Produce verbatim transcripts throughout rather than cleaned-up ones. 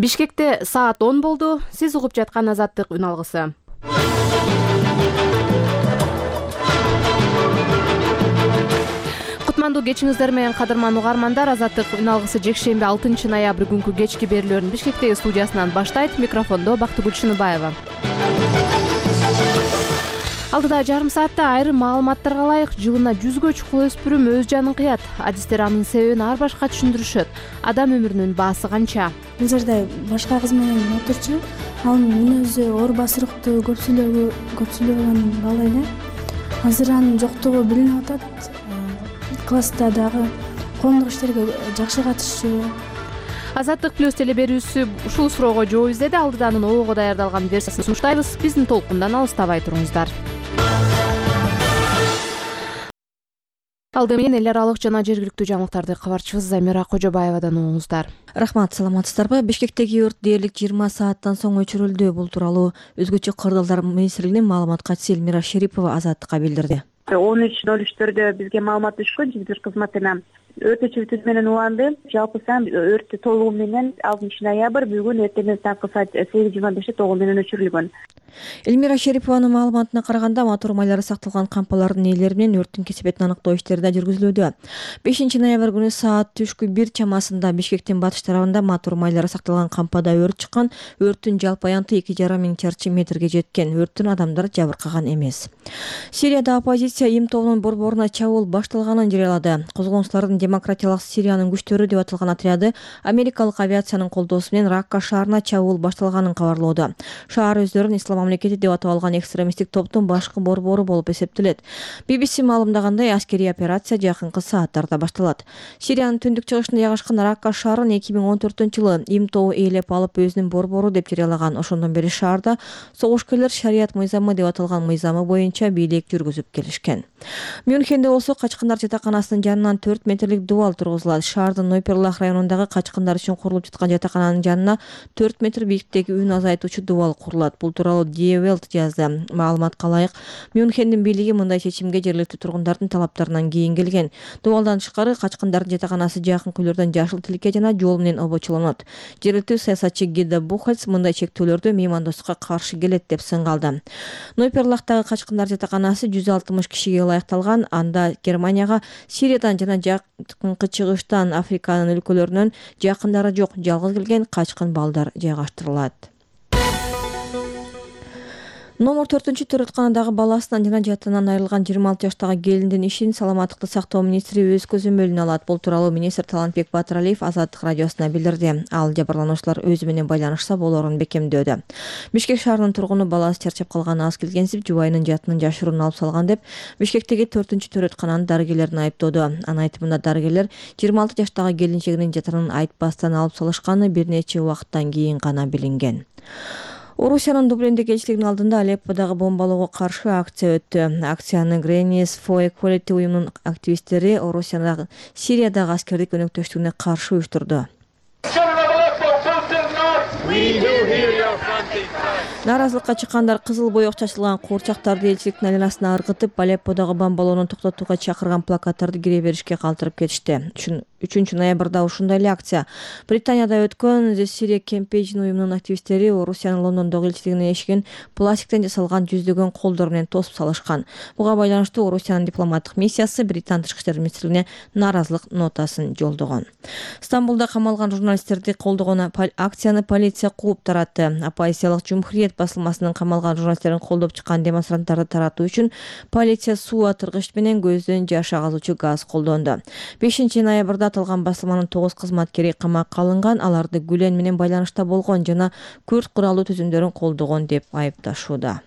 Бишкекте саат он болду. Сиз угуп жаткан Азаттык үн алгысы. Кутмандуу кечиңиздер менен кадырман угармандар, Азаттык үн алгысы жекшемби алтынчы ноябрь күнкү кечки берүүлөрүн Бишкектеги студиясынан баштайт. Микрофондо Бактыгүл Шыныбаева. Алдыда жарым саатта айрым маалыматтарга ылайык жылына жүзгө чукул өспүрүм өз жанын кыят. Адистер анын себебин ар башка түшүндүрүшөт. Адам өмүрүнүн баасы канча? Бул жерде башка кыз менен отурчу. Анын мүнөзү оор басырыктуу, көп сүйлөгө көп сүйлөгөн бала эле. Азыр анын жоктугу билинип атат. Класста дагы коомдук иштерге жакшы катышчу. Азаттык плюс теле берүүсү ушул суроого жооп издеди. Алдыда анын оого даярдалган версиясын сунуштайбыз. Биздин толкундан алыстабай туруңуздар. Алды менен эл аралык жана жергиликтүү жаңылыктарды кабарчыбыз Замира Кожобаевадан угуңуздар. Рахмат, саламатсыздарбы? Бишкектеги өрт дээрлик жыйырма сааттан соң өчүрүлдү. Бул тууралуу өзгөчө кырдаалдар министрлигинин маалымат катчысы Элмира Шерипова Азаттыкка билдирди. он үч ноль үчтөрдө бизге маалымат түшкөн жедел кызматына. Өртөчү бүт менен уланды. Жалпы сан өрттү толугу менен алтынчы ноябрь бүгүн эртең саат сегиз жыйырма беште тогу менен өчүрүлгөн. Элмира Шерипованын маалыматына караганда, мотор майлары сакталган кампалардын ээлери менен өрттүн кесепетин аныктоо иштери да жүргүзүлүүдө. бешинчи ноябрь күнү саат түшкү бир чамасында Бишкектин батыш тарабында мотор майлары сакталган кампада өрт чыккан. Өрттүн жалпы аянты эки жарым миң чарчы метрге жеткен. Өрттүн адамдар жабыркаган эмес. Сирияда оппозиция Им тобунун борборуна чабуул башталганын жарыялады. Козголгунчулардын демократиялык Сириянын күчтөрү деп аталган отряды америкалык авиациянын колдоосу менен Ракка шаарына чабуул башталганын кабарлоодо. Шаар өздөрүн ислам мамлекети деп атап алган экстремисттик топтун башкы борбору болуп эсептелет. би би си маалымдагандай, аскерий операция жакынкы сааттарда башталат. Сириянын түндүк чыгышында жайгашкан Ракка шаарын эки миң он төртүнчү жылы Им тобу ээлеп алып өзүнүн борбору деп жарыялаган. Ошондон бери шаарда согушкерлер шарият мыйзамы деп аталган мыйзамы боюнча бийлик жүргүзүп келишкен. Мюнхенде болсо качкындар жатаканасынын жанынан төрт метрлик дубал тургузулат. Шаардын Нойперлах районундагы качкындар үчүн курулуп жаткан жатакананын жанына төрт метр бийиктиктеги үн азайтуучу дубал курулат. Бул тууралуу Die Welt жазды. Маалыматка ылайык, Мюнхендин бийлиги мындай чечимге жергиликтүү тургундардын талаптарынан кийин келген. Дубалдан тышкары качкындардын жатаканасы жакынкы үйлөрдөн жашыл тиликке жана жол менен обочолонот. Жергиликтүү саясатчы Гида Бухальц мындай чектөөлөрдү меймандостукка каршы келет деп сынгалды. Нойперлахтагы качкындар жатаканасы жүз алтымыш кишиге ылайыкталган. Анда Германияга Сириядан жана жакынкы чыгыштан Африканын өлкөлөрүнөн жакындары жок жалгыз келген качкын балдар жайгаштырылат. Номер төртүнчү төрөтканадагы баласынан жана жатынан айрылган жыйырма алты жаштагы келиндин ишин саламаттыкты сактоо министри өз көзөмөлүнө алат. Бул тууралуу министр Талантбек Батыралиев Азаттык радиосуна билдирди. Ал жабырлануучулар өзү менен байланышса болоорун бекемдөөдө. Бишкек шаарынын тургуну баласы чарчап калган аз келгенсип, жубайынын жатынын жашыруун алып салган деп Бишкектеги төртүнчү төрөткананын дарыгерлерин айыптоодо. Анын айтымында дарыгерлер жыйырма алты жаштагы келинчегинин жатынын айтпастан алып салышканы бир нече убакыттан кийин гана билинген. Орусиянын Дублиндеги элчилигинин алдында Алепподагы бомбалоого каршы акция өттү. Акцияны Grannies for Equality уюмунун активисттери Орусиянын Сириядагы аскердик өнөктөштүгүнө каршы уюштурду. Наразылыкка чыккандар кызыл боек чачылган куурчактарды элчиликтин айланасына ыргытып, Алепподагы бомбалоону токтотууга чакырган плакаттарды кире беришке калтырып кетишти. үчүнчү ноябрда ушундай эле акция Британияда өткөн The Syria Campaign уюмунун активисттери Орусиянын Лондондогу элчилигинин эшигин пластиктен жасалган жүздөгөн колдор менен тосуп салышкан. Буга байланыштуу Орусиянын дипломаттык миссиясы Британ тышкы иштер министрлигине наразылык нотасын жолдогон. Стамбулда камалган журналисттерди колдогон акцияны полиция кууп таратты. Оппозициялык Жумхуриет басылмасынын камалган журналисттерин колдоп чыккан демонстранттарды таратуу үчүн полиция суу атыргыч менен көздөн жаш агызуучу газ колдонду. бешинчи ноябрда аталган басылманын тогуз кызматкери камакка алынган. Аларды Гүлен менен байланышта болгон жана күрд куралдуу түзүмдөрүн колдогон деп айыпташууда.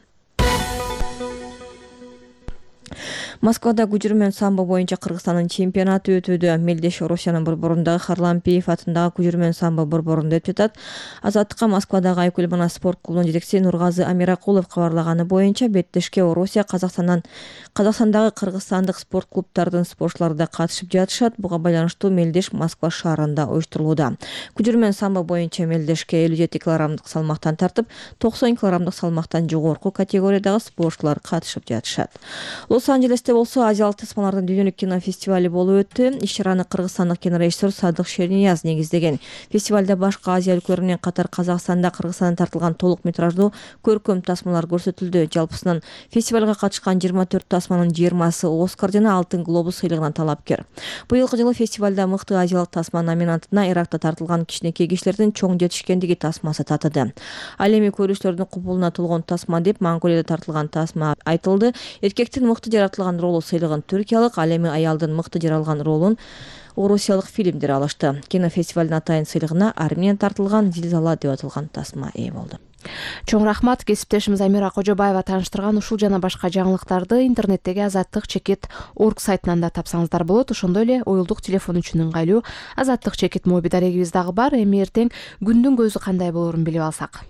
Москвада күжүрмөн самбо боюнча Кыргызстандын чемпионаты өтүүдө. Мелдеш Орусиянын борборундагы Харлампиев атындагы күжүрмөн самбо борборунда өтүп жатат. Азаттыкка Москвадагы Айкөл Манас спорт клубунун жетекчиси Нургазы Амиракулов кабарлаганы боюнча беттешке Орусия Казакстандан Казакстандагы кыргызстандык спорт клубтардын спортчулары да катышып жатышат. Буга байланыштуу мелдеш Москва шаарында уюштурулууда. Күжүрмөн самбо боюнча мелдешке элүү жети килограммдык салмактан тартып, токсон килограммдык салмактан жогорку категориядагы спортчулар катышып жатышат. Лос-Анджелесте болсо азиялык тасмалардын дүйнөлүк кинофестивали болуп өттү. Иш-чараны кыргызстандык кинорежиссер Садык Шернияз негиздеген. Фестивалда башка Азия өлкөлөрүнөн катар Казакстанда, Кыргызстанда тартылган толук метраждуу көркөм тасмалар көрсөтүлдү. Жалпысынан фестивалга катышкан жыйырма төрт тасманын жыйырмасы Оскар жана Алтын глобус сыйлыгына талапкер. Быйылкы жылы фестивалда мыкты азиялык тасма номинантына Иракта тартылган кичинекей кишилердин чоң жетишкендиги тасмасы татыды. Ал эми көрүүчүлөрдүн кубулуна толгон тасма деп Монголияда тартылган тасма айтылды. Эркектин мыкты жаратылган ролу сыйлыгын түркиялык, ал эми аялдын мыкты жаралган ролун орусиялык фильмдер алышты. Кинофестивалдын атайын сыйлыгына Армениядан тартылган Зилзала деп аталган тасма ээ болду. Чоң рахмат. Кесиптешimiz Амира Кожобаева тааныштырган ушул жана башка жаңылыктарды интернеттеги азаттык чекит орг сайтынан да тапсаңыздар болот. Ошондой эле уюлдук телефон үчүн ыңгайлуу азаттык чекит моби дарегибиз дагы бар. Эми эртең күндүн көзү кандай болорун билип алсак.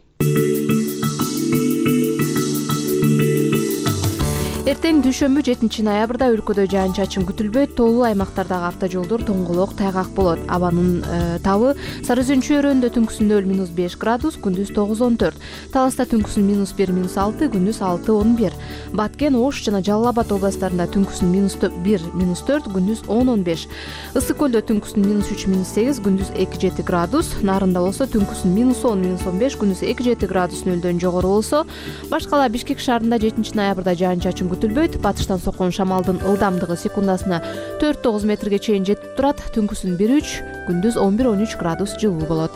Эртең дүйшөмбү жетинчи ноябрда өлкөдө жаан-чачын күтүлбөйт. Тоолуу аймактардагы автожолдор тоңголок, тайгак болот. Абанын табы Сары Өзөн чөйрөсүндө түнкүсүн нөл минус беш градус, күндүз тогуз он төрт. Таласта түнкүсүн минус бир минус алты, күндүз алты он бир. Баткен, Ош жана Жалал Абад областарында түнкүсүн минус бир минус төрт, күндүз он он беш. Ысык көлдө түнкүсүн минус үч минус сегиз, күндүз эки жети градус. Нарында болсо түнкүсүн минус он минус он беш, күндүз эки жети градус нөлдөн жогору болсо. Башкала Бишкек шаарында жетинчи ноябрда жаан-чачын күтүлбөйт. Батыштан соккон шамалдын ылдамдыгы секундасына төрт тогуз метрге чейин жетип турат. Түнкүсүн бир үч, күндүз он бир он үч градус жылуу болот.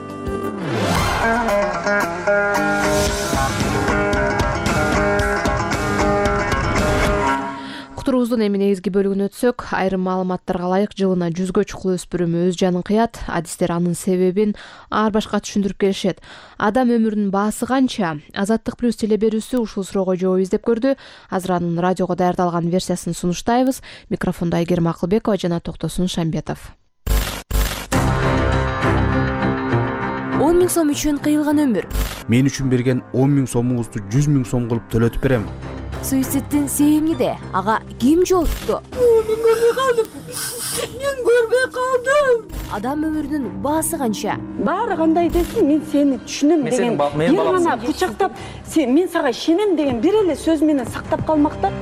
Кутурубуздун эми негизги бөлүгүнө өтсөк, айрым маалыматтарга ылайык жылына жүзгө чукул өспүрүм өз жанын кыят. Адистер анын себебин ар башка түшүндүрүп келишет. Адам өмүрүнүн баасы канча? Азаттык плюс телеберүүсү ушул суроого жооп издеп көрдү. Азыр анын радиого даярдалган версиясын сунуштайбыз. Микрофондо Айгерим Акылбекова жана Токтосун Шамбетов. он миң сом үчүн кыйылган өмүр. Мен үчүн берген он миң сомуңузду жүз миң сом кылып төлөтүп берем. Суицидтин себеби эмнеде? Ага ким жоопту? Мен көрбөй калдым. Мен көрбөй калдым. Адам өмүрүнүн баасы канча? Баары кандай десин, мен сени түшүнөм деген. Мен баламсың. Кучактап, мен сага ишенем деген бир эле сөз менен сактап калмакта.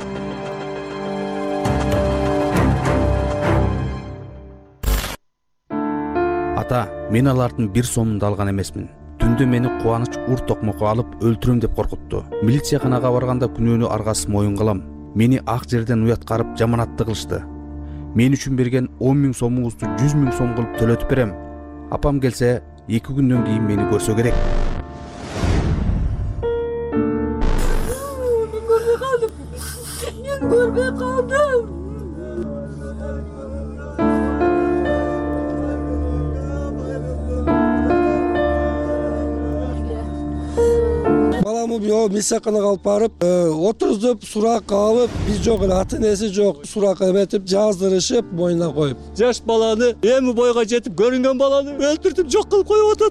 Ата, мен алардын бир сомун да алган эмесмин. Түндө мени кубаныч ур токмокко алып өлтүрөм деп коркутту. Милицияканага барганда күнөөнү аргасыз моюн кылам. Мени ак жерден уяткарып жаманатты кылышты. Мен үчүн берген он миң сомуңузду жүз миң сом кылып төлөтүп берем. Апам келсе, эки күндөн кийин мени көрсө керек. Мен көрбөй калдым. Мен көрбөй калдым. Баламы милицияканага алып барып, отургузуп, сурак алып, биз жок эле, ата энеси жок, сурак эметип, жаздырышып, мойнуна коюп. Жаш баланы, эми бойго жетип көрүнгөн баланы өлтүртүп жок кылып коюп атат.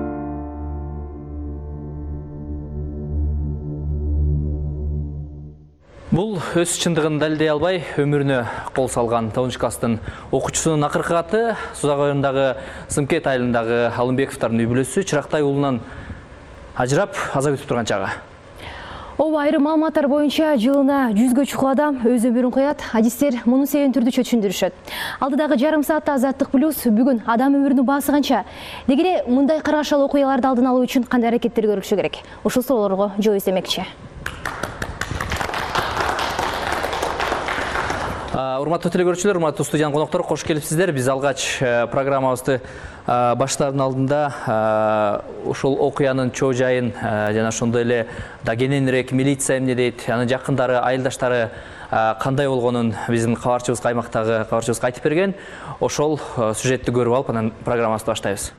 Бул өз чындыгын далилдей албай өмүрүнө кол салган Таунчкастын окуучусунун акыркы аты Сузак районундагы Сымкет айылындагы Алымбековдордун үй бүлөсү Чырактай уулунан ажырап аза күтүп турган чагы. Ооба, айрым маалыматтар боюнча жылына жүзгө чукул адам өз өмүрүн кыят. Адистер муну себебин түрдүчө түшүндүрүшөт. Алдыдагы жарым саатта Азаттык плюс бүгүн адам өмүрүнүн баасы канча? Дегеле мындай каргашалы окуяларды алдын алуу үчүн кандай аракеттер көрүлүшү керек? Ушул суроолорго жооп издемекчи. Урматтуу телекөрүүчүлөр, урматтуу студиянын коноктор, кош келипсиздер. Биз алгач программабызды баштаардын алдында ушул окуянын чоо жайын жана ошондой эле да кененирээк милиция эмне дейт, анын жакындары, айылдаштары кандай болгонун биздин кабарчыбызга, аймактагы кабарчыбызга айтып берген. Ошол сюжетти көрүп алып, анан программабызды баштайбыз.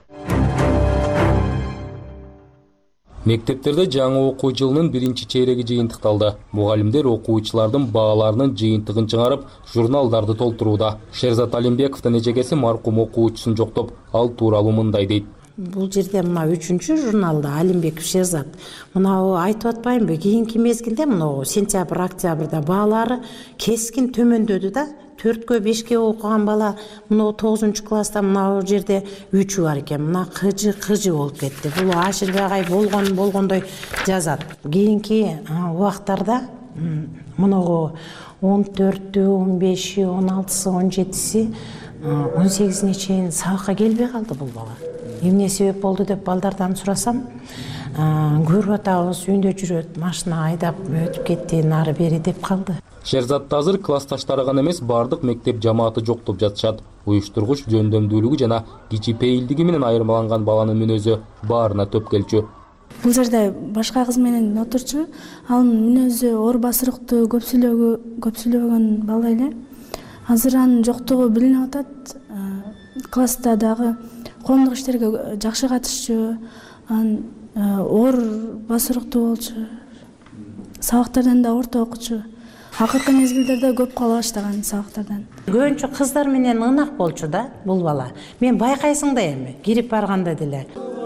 Мектептерде жаңы окуу жылынын биринчи чейреги жыйынтыкталды. Мугалимдер окуучулардын бааларынын жыйынтыгын чыгарып, журналдарды толтурууда. Шерзат Алимбековдун эжекеси маркум окуучусун жоктоп, ал тууралуу мындай дейт. Бул жерде мына үчүнчү журналда Алимбеков Шерзат. Мынау айтып атпаймынбы, кийинки мезгилде мынау сентябрь, октябрда баалары кескин төмөндөдү да. төрткө бешке окуган бала мына тогузунчу класста мына жерде үчү бар экен. Мына кыжы кыжы болуп кетти. Бул Аширбек агай болгон болгондой жазат. Кийинки убактарда Мыногу он төртү, он беши, он алтысы, он жетиси, он сегизине чейин сабакка келбей калды бул бала. Эмне себеп болду деп балдардан сурасам, көрүп атабыз, үйүндө жүрөт, машина айдап өтүп кетти, нары бери деп калды. Шерзатта азыр классташтары гана эмес, бардык мектеп жамааты жоктоп жатышат. Уюштургуч жөндөмдүүлүгү жана кичипейилдиги менен айырмаланган баланын мүнөзү баарына төп келчү. Бул жерде башка кыз менен отурчу, ал мүнөзү оор басырыктуу, көп сүйлөгө, көп сүйлөгөн бала эле. Азыр анын жоктугу билинип атат. Класста дагы коомдук иштерге жакшы катышчу, анан оор басырыктуу болчу. Сабактардан да орто окучу. Акыркы мезгилдерде көп кала баштаган сабактардан. Көбүнчө кыздар менен ынак болчу да бул бала. Мен байкайсың да эми, кирип барганда деле.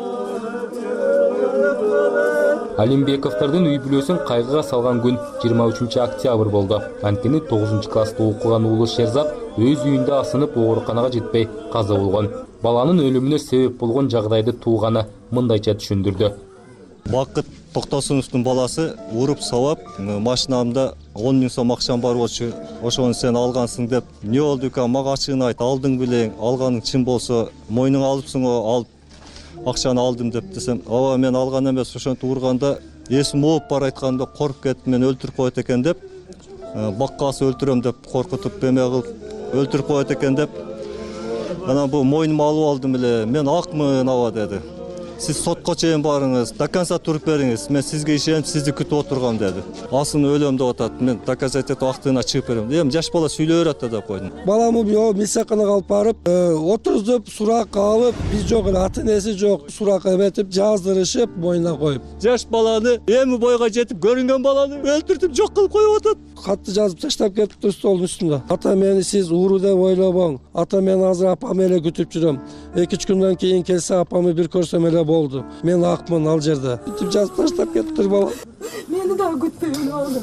Алимбековдордун үй бүлөсүн кайгыга салган күн жыйырма үчүнчү октябрь болду. Анткени тогузунчу класста окуган уулу Шерзат өз үйүндө асынып ооруканага жетпей каза болгон. Баланын өлүмүнө себеп болгон жагдайды тууганы мындайча түшүндүрдү. Бакыт Токтосуновдун баласы уруп сабап, машинамда он миң сом акчам бар болчу. Ошону сен алгансың деп, эмне болду экен, мага ачыгын айт, алдың белең, алганың чын болсо, мойнуңа алыпсың, алып акчаны алдым деп десем, ооба мен алган эмес, ошентип урганда эсим ооп бар айтканда коркуп кетип, мен өлтүрүп коет экен деп, баккасы өлтүрөм деп коркутуп, эме кылып өлтүрүп коет экен деп, анан бу мойнума алып алдым эле, мен акмын аба деди. Siz sotqa чейин барыңыз, до конца туруп бериңиз. Мен сизге ишенип, сизди күтүп отургам деди. Асын өлөм деп атат. Мен доказать этип актыгына чыгып берем. Эми жаш бала сүйлөй берет деп койдум. Баламы милицияга алып барып, отурузуп, сурак алып, биз жок эле, ата энеси жок, сурак эметип, жаздырышып, мойнуна коюп. Жаш баланы, эми бойго жетип көрүнгөн баланы өлтүртүп жок кылып коюп атат. Катты жазып таштап кетиптир столдун үстүндө. Ата мени сиз ууру деп ойлобоң. Ата мен азыр апам эле күтүп жүрөм. эки үч күндөн кийин келсе апамы бир көрсөм эле болду. Мен акмын ал жерде. Бүтүп жазып таштап кетиптир бала. Мени дагы күтпөй болду.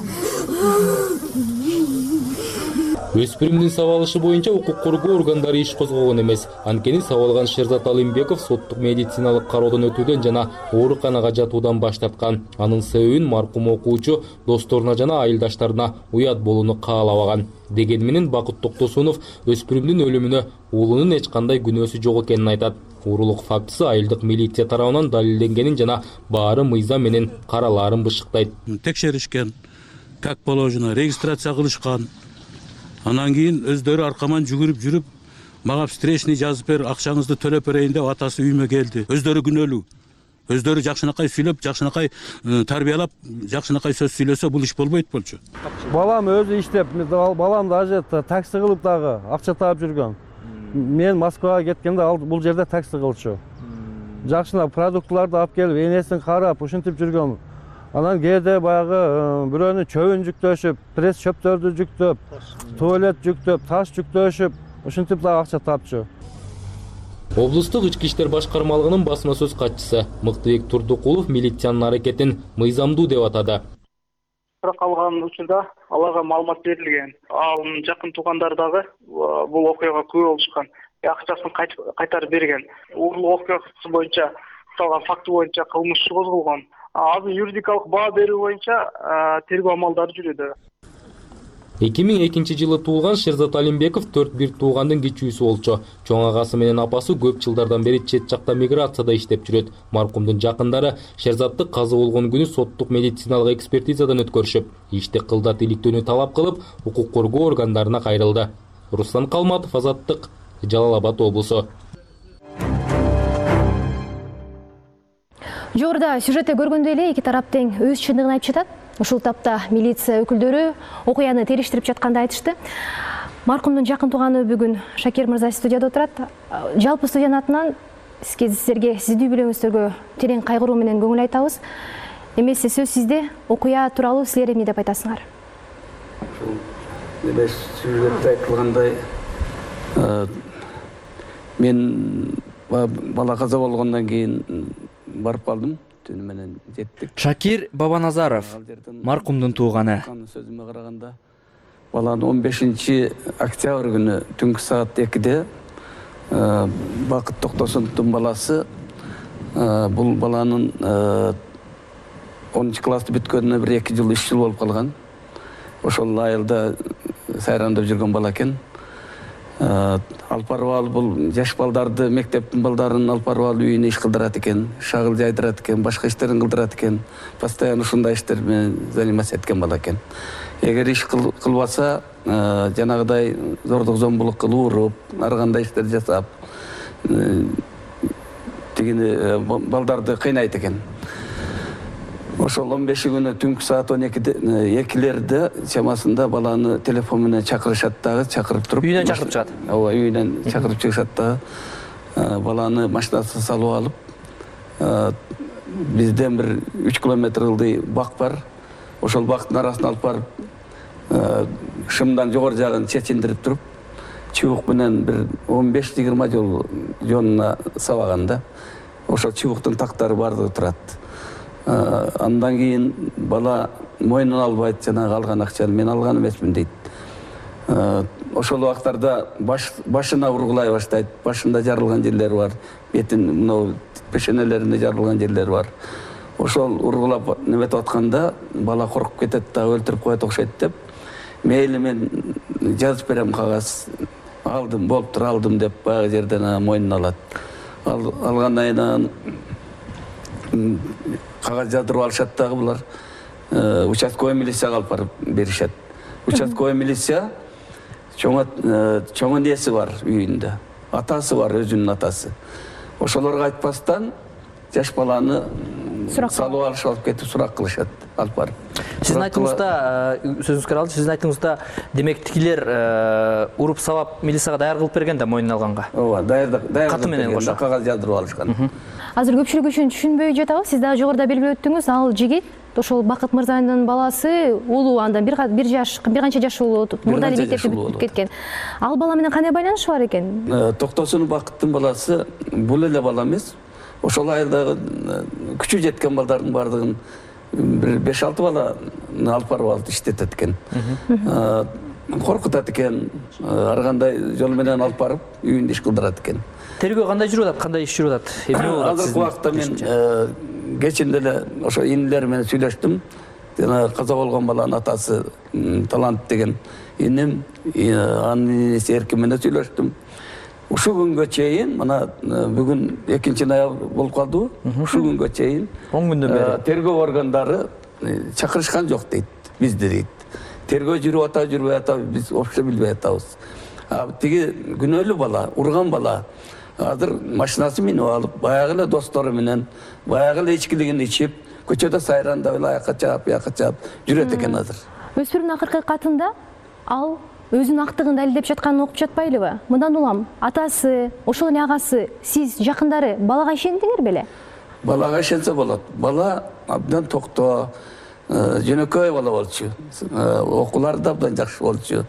Өспүрүмдүн сабалышы боюнча укук коргоо органдары иш козгогон эмес. Анткени сабалган Шерзат Алимбеков соттук медициналык кароодон өтүүдөн жана ооруканага жатуудан баш тарткан. Анын себебин маркум окуучу досторуна жана айылдаштарына уят болууну каалабаган. Деген менен Бакыт Токтосунов өспүрүмдүн өлүмүнө уулунун эч кандай күнөөсү жок экенин айтат. Уурулук фактысы айылдык милиция тарабынан далилденгенин жана баары мыйзам менен каралаарын бышыктайт. Текшеришкен, как положено, регистрация кылышкан. Анан кийин өздөрү аркаман жүгүрүп жүрүп, мага встречный жазып бер, акчаңызды төлөп берейин деп атасы үйүмө келди. Өздөрү күнөөлүү. Өздөрү жакшынакай сүйлөп, жакшынакай тарбиялап, жакшынакай сөз сүйлөсө бул иш болбойт болчу. Балам өзү иштеп, балам даже такси кылып дагы акча таап жүргөн. Мен Москвага кеткенде ал бул жерде такси кылчу. Жакшынак продуктларды алып келип, энесин карап, ушинтип жүргөн. Анан кээде баягы бирөөнүн чөбүн жүктөшүп, пресс чөптөрдү жүктөп, туалет жүктөп, таш жүктөшүп, ушинтип дагы акча тапчу. Облустук ички иштер башкармалыгынын басма сөз катчысы Мыктыбек Турдукулов милициянын аракетин мыйзамдуу деп атады. Калган учурда аларга маалымат берилген. Ал жакын туугандары дагы бул окуяга күбө болушкан. Акчасын кайтарып берген. Уурулук окуясы боюнча салган факты боюнча кылмыш иши козголгон. Азыр юридикалык баа берүү боюнча тергөө амалдары жүрүүдө. эки миң экинчи жылы туулган Шерзат Алимбеков төрт бир туугандын кичүүсү болчу. Чоң агасы менен апасы көп жылдардан бери чет жакта миграцияда иштеп жүрөт. Маркумдун жакындары Шерзатты каза болгон күнү соттук медициналык экспертизадан өткөрүшүп, ишти кылдат иликтөөнү талап кылып, укук коргоо органдарына кайрылды. Руслан Калматов, Азаттык, Жалал Абад облусу. Жогоруда сюжетте көргөндөй эле эки тарап тең өз чындыгын айтып жатат. Ушул тапта милиция өкүлдөрү окуяны териштирип жатканда айтышты. Маркумдун жакын тууганы бүгүн Шакир мырза студияда отурат. Жалпы студиянын атынан сизерге, сиздин үй бүлөңүздөргө терең кайгыруу менен көңүл айтабыз. Эмесе сөз сизде, окуя тууралуу силер эмне деп айтасыңар? Ушул эле сюжетте айтылгандай, мен бала каза болгондон кийин барып калдым. Шакир Бабаназаров, маркумдун тууганы. Сөзүмө караганда, баланы он бешинчи октябрь күнү түнкү саат экиде Бакыт Токтосуновдун баласы бул баланын онунчу классты бүткөнүнө бир эки жыл, үч жыл болуп калган. ошол айылда сайрандап жүргөн бала экен. Алып барып алып бул жаш балдарды, мектептин балдарын алып барып алып үйүнө иш кылдырат экен, шагыл жайдырат экен, башка иштерин кылдырат экен. Постоянно ушундай иштер менен заниматься эткен бала экен. Эгер иш кылбаса, жанагыдай зордук зомбулук кылып уруп, ар кандай иштер жасап, тигини балдарды кыйнайт экен. Ошол он беши күнү түнкү саат он экилерде чамасында баланы телефон менен чакырышат дагы, чакырып туруп. Үйүнөн чакырып чыгат. Ооба, үйүнөн чакырып чыгышат дагы. Баланы машинасына салып алып, бизден бир үч километр ылдый бак бар. Ошол бактын арасына алып барып, шымдан жогору жагын чечиндирип туруп, чыбык менен бир он беш жыйырма жол жонуна сабаган да. Ошол чыбыктын тактары бардыгы турат. Андан кийин бала мойнун албайт, жанагы алган акчаны мен алган эмесмин дейт. Ошол убактарда башына ургулай баштайт, башында жарылган жерлери бар, бетин мына пешенелерине жарылган жерлери бар. Ошол ургулап неметип атканда бала коркуп кетет да, өлтүрүп коет окшойт деп, мейли мен жазып берем кагаз, алдым, болуптур, алдым деп баягы жерден мойнуна алат. Алгандан кийин кагаз жаздырып алышат дагы булар. Участковый милицияга алып барып беришет. Участковый милиция чоң энеси бар үйүндө. Атасы бар, өзүнүн атасы. Ошолорго айтпастан жаш баланы салып алышып алып кетип сурак кылышат, алып барып. Сиздин айтыңызда, сөзүңүзгө алды, сиздин айтыңызда, демек тигилер уруп сабап милицияга даяр кылып берген да мойнуна алганга. Ооба, даяр даяр каты менен кошо кагаз жаздырып алышкан. Азыр көпчүлүк үчүн түшүнбөй жатабыз. Сиз дагы жогоруда белгилеп өттүңүз, ал жигит ошол Бакыт мырзанын баласы улуу, андан бир бир жаш, бир канча жаш улуу, мурда эле мектепти бүтүп кеткен. Ал бала менен кандай байланышы бар экен? Токтосун Бакыттын баласы бул эле бала эмес. Ошол айылдагы күчү жеткен балдардын бардыгын бир беш алты бала алып барып алып иштетет экен. Коркутат экен, ар кандай жол менен алып барып үйүндө иш кылдырат экен. Тергөө кандай жүрүп атат, кандай иш жүрүп атат? Эмне болуп атат? Азыркы убакта мен кечинде эле ошо инилер менен сүйлөштүм. Жана каза болгон баланын атасы Талант деген иним, анын инеси Эркин менен сүйлөштүм. Ушул күнгө чейин, мына бүгүн экинчи ноябрь болуп калдыбы? Ушул күнгө чейин он күндөн бери тергөө органдары чакырышкан жок дейт, бизди дейт. Тергөө жүрүп атабы, жүрбөй атабы, биз вообще билбей атабыз. Тиги күнөөлүү бала, урган бала азыр машинасы минип алып, баягы эле достору менен, баягы эле ичкилигин ичип, көчөдө сайрандап эле аяка чаап, бияка чаап жүрөт экен азыр. Өспүрүмдүн акыркы катында ал өзүнүн актыгын далилдеп жатканын окуп жатпайлыбы? Мындан улам атасы, ошол эле агасы, сиз жакындары балага ишендиңер беле? Балага ишенсе болот. Бала абдан токтоо, жөнөкөй бала болчу. Окуулары да абдан жакшы болчу.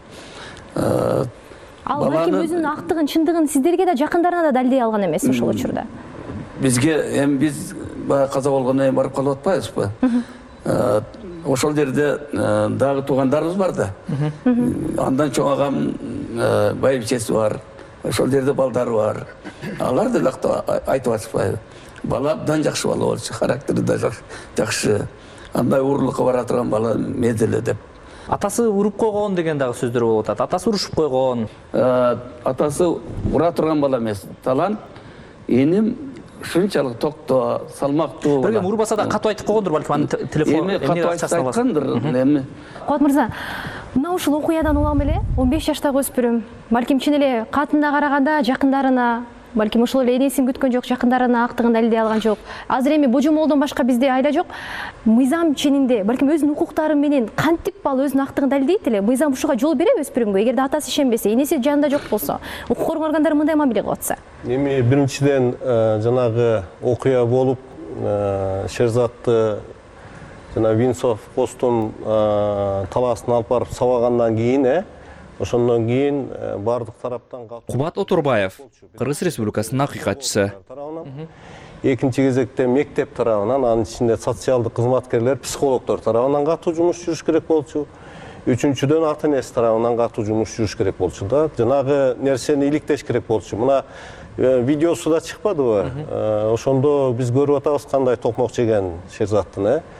Ал балким өзүнүн актыгын, чындыгын сиздерге да жакындарына да далилдей алган эмес ошол учурда. Бизге эми биз баягы каза болгондон кийин барып калып атпайбызбы? Ошол жерде дагы туугандарыбыз бар да. Андан чоң агам байбичеси бар. Ошол жерде балдары бар. Алар деле айтып атышпайбы? Бала абдан жакшы бала болчу, характери да жакшы. Андай уурулукка бара турган бала эмес эле деп. Атасы уруп койгон деген дагы сөздөр болуп атат. Атасы урушуп койгон. Атасы ура турган бала эмес. Талант иним ушунчалык токтоо, салмактуу бала. Бирге урбаса да катуу айтып койгондур, балким анын телефон эми катуу айткандыр. Эми Кубат мырза, мына ушул окуядан улам эле он беш жаштагы өспүрүм, балким чын эле катына караганда жакындарына, балким ошол эле энесин күткөн жок, жакындарына актыгын далилдей алган жок. Азыр эми божомолдон башка бизде айла жок. Мыйзам ченинде, балким өзүнүн укуктары менен кантип ал өзүнүн актыгын далилдейт эле? Мыйзам ушуга жол береби өспүрүмгө? Эгерде атасы ишенбесе, энеси жанында жок болсо, укук коргоо органдары мындай мамиле кылып атса? Эми биринчиден жанагы окуя болуп, Шерзатты жана Винцов постун талаасына алып барып сабагандан кийин, э ошондон кийин бардык тараптан Кубат Оторбаев, Кыргыз Республикасынын акыйкатчысы. Экинчи кезекте мектеп тарабынан, анын ичинде социалдык кызматкерлер, психологдор тарабынан катуу жумуш жүрүш керек болчу. Үчүнчүдөн ата энеси тарабынан катуу жумуш жүрүш керек болчу да. Жанагы нерсени иликтеш керек болчу. Мына видеосу да чыкпадыбы? Ошондо биз көрүп атабыз кандай токмок жеген Шерзаттын, э.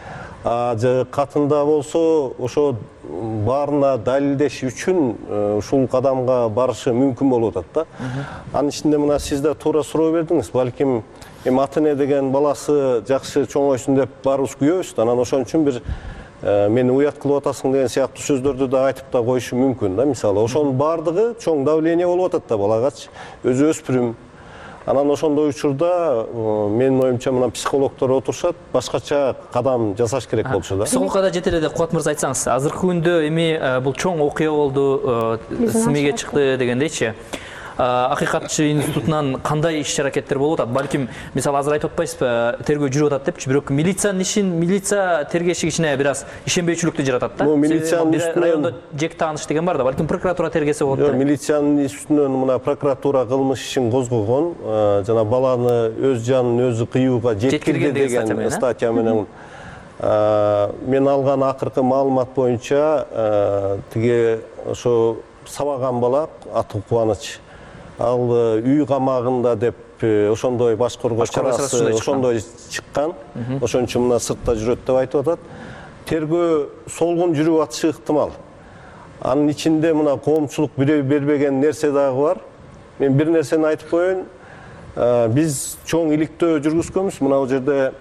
катында болсо ошо баарына далилдеш үчүн ушул кадамга барышы мүмкүн болуп атат да. Анын ичинде мына сиз да туура суроо бердиңиз. Балким эми ата эне деген баласы жакшы чоңойсун деп баарыбыз күйөбүз. Анан ошон үчүн бир мени уят кылып атасың деген сыяктуу сөздөрдү да айтып да коюшу мүмкүн да. Мисалы ошонун баардыгы чоң давление болуп атат да балагачы. Өзү өспүрүм. Анан ошондой учурда менин оюмча мына психологдор отурушат, башкача кадам жасаш керек болчу да. Психологко да жетели эле Кубат мырза айтсаңыз. Азыркы күндө эми бул чоң окуя болду, СМИге чыкты дегендейчи. Акыйкатчы институтунан кандай иш-аракеттер болуп атат? Балким, мисалы азыр айтып атпайсызбы, тергөө жүрүп атат депчи, бирок милициянын ишин милиция тергеши кичине бир аз ишенбейчүлүктү жаратат да. Бул милициянын үстүнөн райондо жеке тааныш деген бар да, балким прокуратура тергесе болот. Жок, милициянын үстүнөн мына прокуратура кылмыш ишин козгогон, жана баланы өз жанын өзү кыюуга жеткирди деген статья менен мен алган акыркы маалымат боюнча тиги ошо сабаган бала аты Кубаныч ал үй камагында деп ошондой баш коргоо чарасы ошондой чыккан. Ошон үчүн мына сыртта жүрөт деп айтып атат. Тергөө солгун жүрүп атышы ыктымал. Анын ичинде мына коомчулук бирөө бербеген нерсе дагы бар. Мен бир нерсени айтып коеюн. Биз чоң иликтөө жүргүзгөнбүз. Мына бул жерде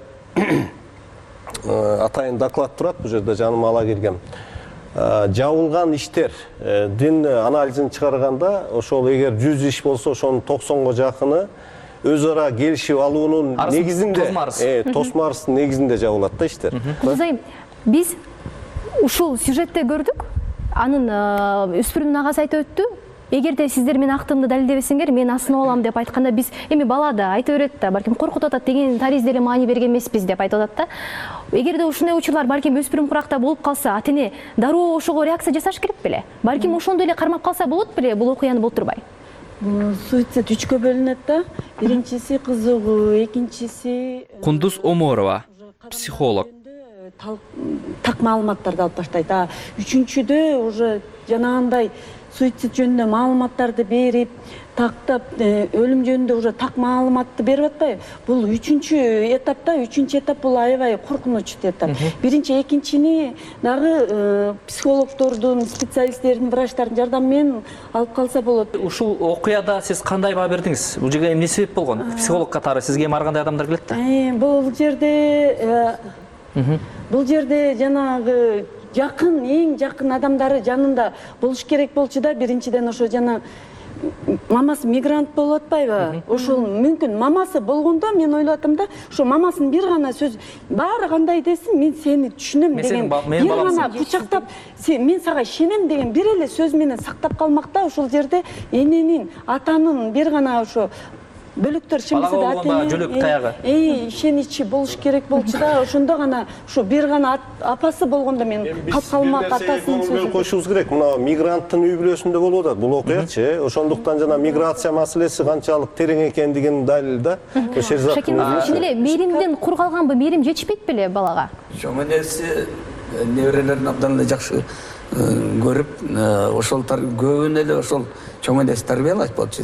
атайын доклад турат, бул жерде жаныма ала келгем. Жабылган иштер дин анализин чыгарганда ошол эгер жүз иш болсо ошонун токсонго жакыны өз ара келишип алуунун негизинде, тосмарыстын негизинде жабылат да иштер. Мырзайым, биз ушул сюжетте көрдүк. Анын өспүрүмдүн агасы айтып өттү. Эгерде сиздер мен актымды далилдебесиңер, мен асынып алам деп айтканда биз эми бала да айта берет да, балким коркутуп атат деген таризде эле маани берген эмеспиз деп айтып атат да. Эгерде ушундай учурлар балким өспүрүм куракта болуп калса, ата эне дароо ошого реакция жасаш керек беле? Балким ошондой эле кармап калса болот беле бул окуяны болтурбай? Суицид үчкө бөлүнөт да. Биринчиси кызыгуу, экинчиси Кундуз Оморова, психолог. Так маалыматтарды алып таштайт. А үчүнчүдө уже жанагындай суицид жөнүндө маалыматтарды берип, тактап, өлүм жөнүндө уже так маалыматты берип атпайбы? Бул үчүнчү этапта, үчүнчү этап бул аябай коркунучтуу этап. Биринчи, экинчини дагы психологдордун, специалисттердин, врачтардын жардамы менен алып калса болот. Ушул окуяда сиз кандай баа бердиңиз? Бул жерге эмне себеп болгон? Психолог катары сизге эми ар кандай адамдар келет да? Бул жерде бул жерде жанагы жакын, эң жакын адамдары жанында болуш керек болчу да. Биринчиден ошо жана мамасы мигрант болуп атпайбы? Ошол мүмкүн мамасы болгондо мен ойлоп атам да, ошо мамасынын бир гана сөз баары кандай десин, мен сени түшүнөм деген бир гана кучактап, мен сага ишенем деген бир эле сөз менен сактап калмакта. Ошол жерде эненин, атанын бир гана ошо бөлүктөр чымсы да ата жөлөк таягы. Эй, ишеничи болуш керек болчу да. Ошондо гана ушу бир гана апасы болгондо мен калп калмак атасынын сөзүн коюшубуз керек. Мына мигранттын үй бүлөсүндө болуп атат бул окуячы. Ошондуктан жана миграция маселеси канчалык терең экендигинин далили да. Шакин, ичинде эле мээримден кур калганбы? Мээрим жетишпейт беле балага? Чоң энеси неберелерин абдан эле жакшы көрүп, ошол көбүн эле ошол чоң энеси тарбиялайт болчу.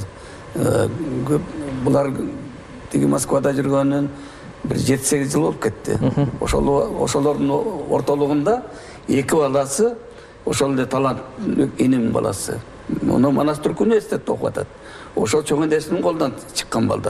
Булар тиги Москвада жүргөнүн бир жети сегиз жыл болуп кетти. Ошол ошолордун ортолугунда эки баласы ошол эле талант иним баласы. Муну Монастырь университетте окуп атат. Ошол чоң энесинин колунан чыккан балдар.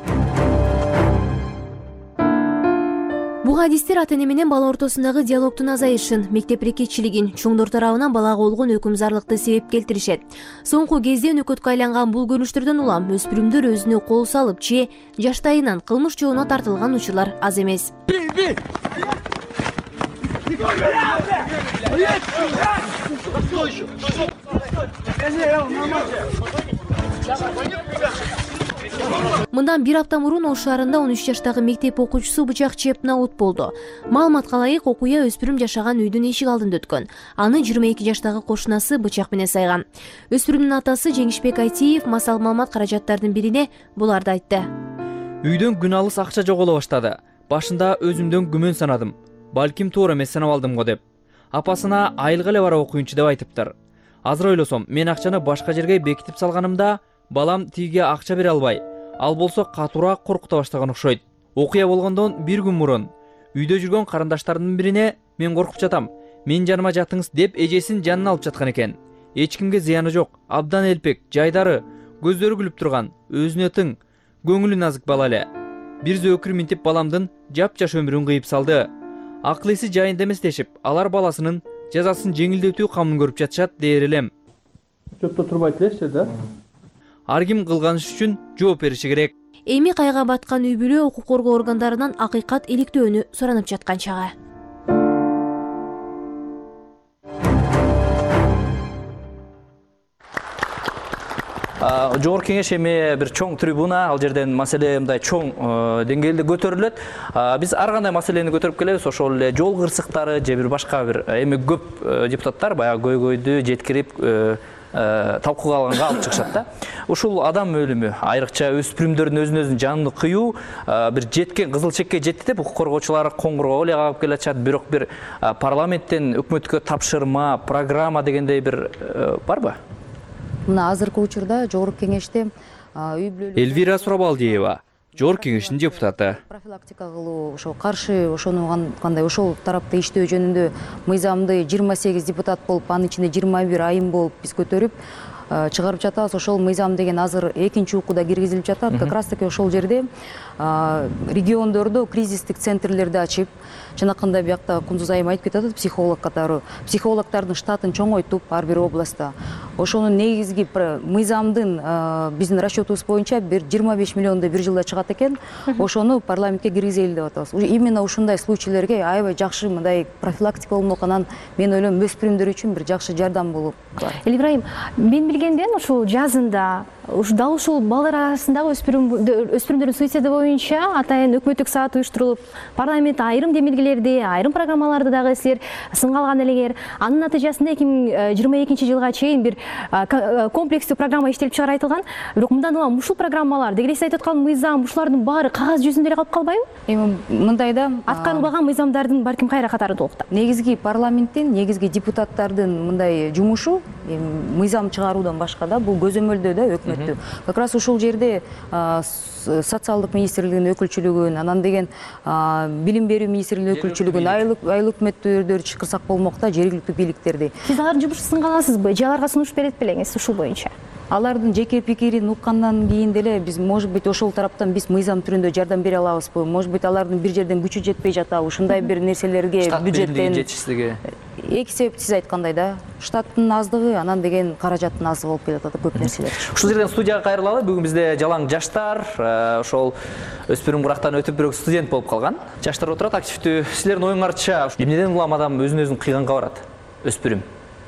Бул адистер ата эне менен бала ортосундагы диалогдун азайышын, мектеп рекетчилигин, чоңдор тарабынан балага болгон өкүмзарлыкты себеп келтиришет. Соңку кезде өнөкөткө айланган бул көрүнүштөрдөн улам өспүрүмдөр өзүнө кол салып же жаштайынан кылмыш жоона тартылган учурлар аз эмес. Мындан бир апта мурун Ош шаарында он үч жаштагы мектеп окуучусу бычак чеп наут болду. Маалыматка ылайык, окуя өспүрүм жашаган үйдүн эшик алдында өткөн. Аны жыйырма эки жаштагы кошунасы бычак менен сайган. Өспүрүмдүн атасы Жеңишбек Айтиев масал маалымат каражаттардын бирине буларды айтты. Үйдөн күн алыс акча жоголо баштады. Башында өзүмдөн күмөн санадым. Балким туура эмес санап алдым го деп. Апасына айылга эле барып окуйунчу деп айтыптыр. Азыр ойлосом, мен акчаны башка жерге бекитип салганымда балам тиге акча бере албай, ал болсо катуураак коркута баштаган окшойт. Окуя болгондон бир күн мурун үйдө жүргөн карындаштарымдын бирине мен коркуп жатам, менин жаныма жатыңыз деп эжесин жанына алып жаткан экен. Эч кимге зыяны жок, абдан элпек, жайдары, көздөрү күлүп турган, өзүнө тың, көңүлү назык бала эле. Бир зөөкүр минтип баламдын жапжаш өмүрүн кыйып салды. Акыл эси жайында эмес дешип, алар баласынын жазасын жеңилдетүү камын көрүп жатышат дээр элем. Жопто турбайт элесиз да? Ар ким кылган иш үчүн жооп бериши керек. Эми кайга баткан үй бүлө укук коргоо органдарынан акыйкат иликтөөнү суранып жаткан чагы. Жогорку кеңеш эми бир чоң трибуна, ал жерден маселе мындай чоң деңгээлде көтөрүлөт. Биз ар кандай маселени көтөрүп келебиз, ошол эле жол кырсыктары же бир башка бир эми көп депутаттар баягы көйгөйдү жеткирип талкууга алганга алып чыгышат да. Ушул адам өлүмү, айрыкча өспүрүмдөрдүн өзүн өзүнүн жанын кыюу бир жеткен кызыл чекке жетти деп укук коргоочулар коңгуроо эле кагып келатышат. Бирок бир парламенттен өкмөткө тапшырма, программа дегендей бир барбы? Мына азыркы учурда жогорку кеңеште үй бүлөлүк Элвира Сурабалдиева, жогорку кеңештин депутаты. Профилактика кылуу, ошо каршы ошону кандай ошол тарапта иштөө жөнүндө мыйзамды жыйырма сегиз депутат болуп, анын ичинде жыйырма бир айым болуп биз көтөрүп чыгарып жатабыз. Ошол мыйзам деген азыр экинчи укууда киргизилип жатат. Как раз таки ошол жерде региондордо кризистик центрлерди ачып, жанакындай биякта Кундуз айым айтып кетип атат, психолог катары. Психологдордун штатын чоңойтуп ар бир областта. Ошонун негизги мыйзамдын биздин расчетубуз боюнча бир жыйырма беш миллиондой бир жылда чыгат экен. Ошону парламентке киргизели деп атабыз. Именно ушундай случайлерге аябай жакшы мындай профилактика болмок, анан мен ойлойм өспүрүмдөр үчүн бир жакшы жардам болуп бар. Элвира айым, мен билгенден ушул жазында дал ушул балдар арасындагы өспүрүмдөрдүн суициди боюнча атайын өкмөттүк саат уюштурулуп, парламент айрым демилгелерди, айрым программаларды дагы силер сынга алган элеңер. Анын натыйжасында эки миң жыйырма экинчи жылга чейин бир комплекстүү программа иштелип чыгары айтылган. Бирок мындан улам ушул программалар, деги эле сиз айтып аткан мыйзам, ушулардын баары кагаз жүзүндө эле калып калбайбы? Эми мындай да, аткарылбаган мыйзамдардын балким кайра катары толуктап. Негизги парламенттин, негизги депутаттардын мындай жумушу мыйзам чыгаруудан башка да бул көзөмөлдөө да өкмөттү. Как раз ушул жерде социалдык министрлигинин өкүлчүлүгүн, анан деген билим берүү министрлигинин өкүлчүлүгүн, айыл өкмөттөрдү чакырсак болмок да, жергиликтүү бийликтерди. Сиз алардын жумушун сынга аласызбы? Же аларга сунуш берет белеңиз ушул боюнча? Алардын жеке пикирин уккандан кийин деле биз, может быть, ошол тараптан биз мыйзам түрүндө жардам бере алабызбы? Может быть, алардын бир жерден күчү жетпей жатабы? Ушундай бир нерселерге бюджеттен жетишсиздиги. Эки себеп сиз айткандай да, штаттын аздыгы, анан деген каражаттын аздыгы болуп келатат көп нерселер. Ушул жерден студияга кайрылалы. Бүгүн бизде жалаң жаштар, ошол өспүрүм курактан өтүп бирок студент болуп калган жаштар отурат, активдүү. Силердин оюңарча эмнеден улам адам өзүн өзүн кыйганга барат? Өспүрүм.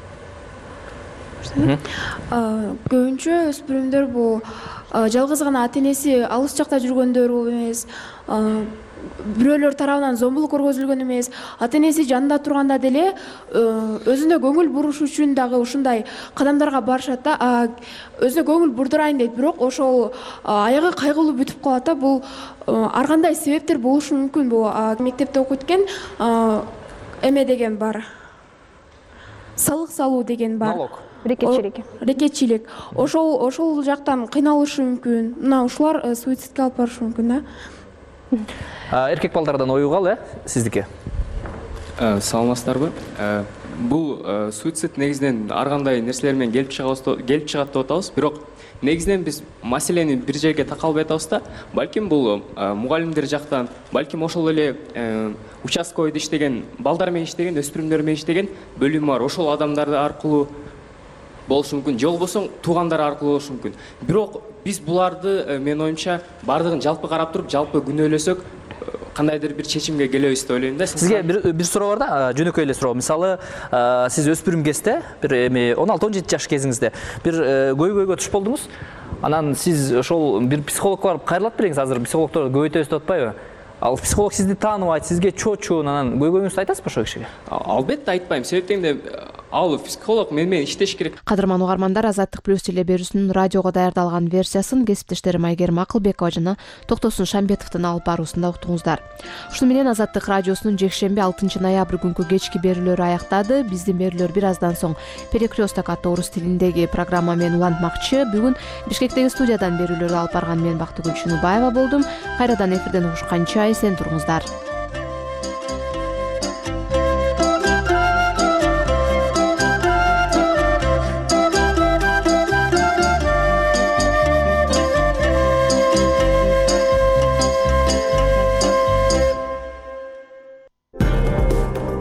Көбүнчө өспүрүмдөр бул жалгыз гана ата энеси алыс жакта жүргөндөр эмес, бирөөлөр тарабынан зомбулук көргөзүлгөн эмес, ата энеси жанында турганда деле өзүнө көңүл буруш үчүн дагы ушундай кадамдарга барышат да. Өзүнө көңүл бурдурайын дейт, бирок ошол аягы кайгылуу бүтүп калат да. Бул ар кандай себептер болушу мүмкүн. Бул мектепте окуйт экен, эме деген бар. Салык салуу деген бар. Налог. Рекетчилик. Рекетчилик. Ошол ошол жактан кыйналышы мүмкүн. Мына ушулар суицидке алып барышы мүмкүн да. Эркек балдардан оюгал, э, сиздики. Саламатсыздарбы? Бул суицид негизинен ар кандай нерселер менен келип чыгат келип чыгат деп атабыз. Бирок негизинен биз маселени бир жерге такалбай атабыз да. Балким бул мугалимдер жактан, балким ошол эле участковыйда иштеген, балдар менен иштеген, өспүрүмдөр менен иштеген бөлүм бар. Ошол адамдар аркылуу болушу мүмкүн, же болбосо туугандар аркылуу болушу мүмкүн. Бирок биз буларды, менин оюмча, бардыгын жалпы карап туруп, жалпы күнөөлөсөк, кандайдыр бир чечимге келебиз деп ойлойм да. Сизге бир бир суроо бар да, жөнөкөй эле суроо. Мисалы, сиз өспүрүм кезде, бир эми он алты он жети жаш кезиңизде бир көйгөйгө туш болдуңуз. Анан сиз ошол бир психологко барып кайрылат белеңиз. Азыр психологдор көбөйтөбүз деп атпайбы? Ал психолог сизди тааныбайт, сизге чочун, анан көйгөйүңүздү айтасызбы ошол кишиге? Албетте айтпайм. Себеп дегенде ал психолог менен менен иштеш керек. Кадырман угармандар, Азаттык плюс теле берүүсүнүн радиого даярдалган версиясын кесиптештерим Айгерим Акылбекова жана Токтосун Шамбетовдун алып баруусунда уктуңуздар. Ушуну менен Азаттык радиосунун жекшемби алтынчы ноябрь күнкү кечки берүүлөрү аяктады. Биздин берүүлөр бир аздан соң Перекресток аттуу орус тилиндеги программа менен улантмакчы. Бүгүн Бишкектеги студиядан берүүлөрдү алып барган мен Бактыгүл Чыныбаева болдум. Кайрадан эфирден угушканча эсен туруңуздар.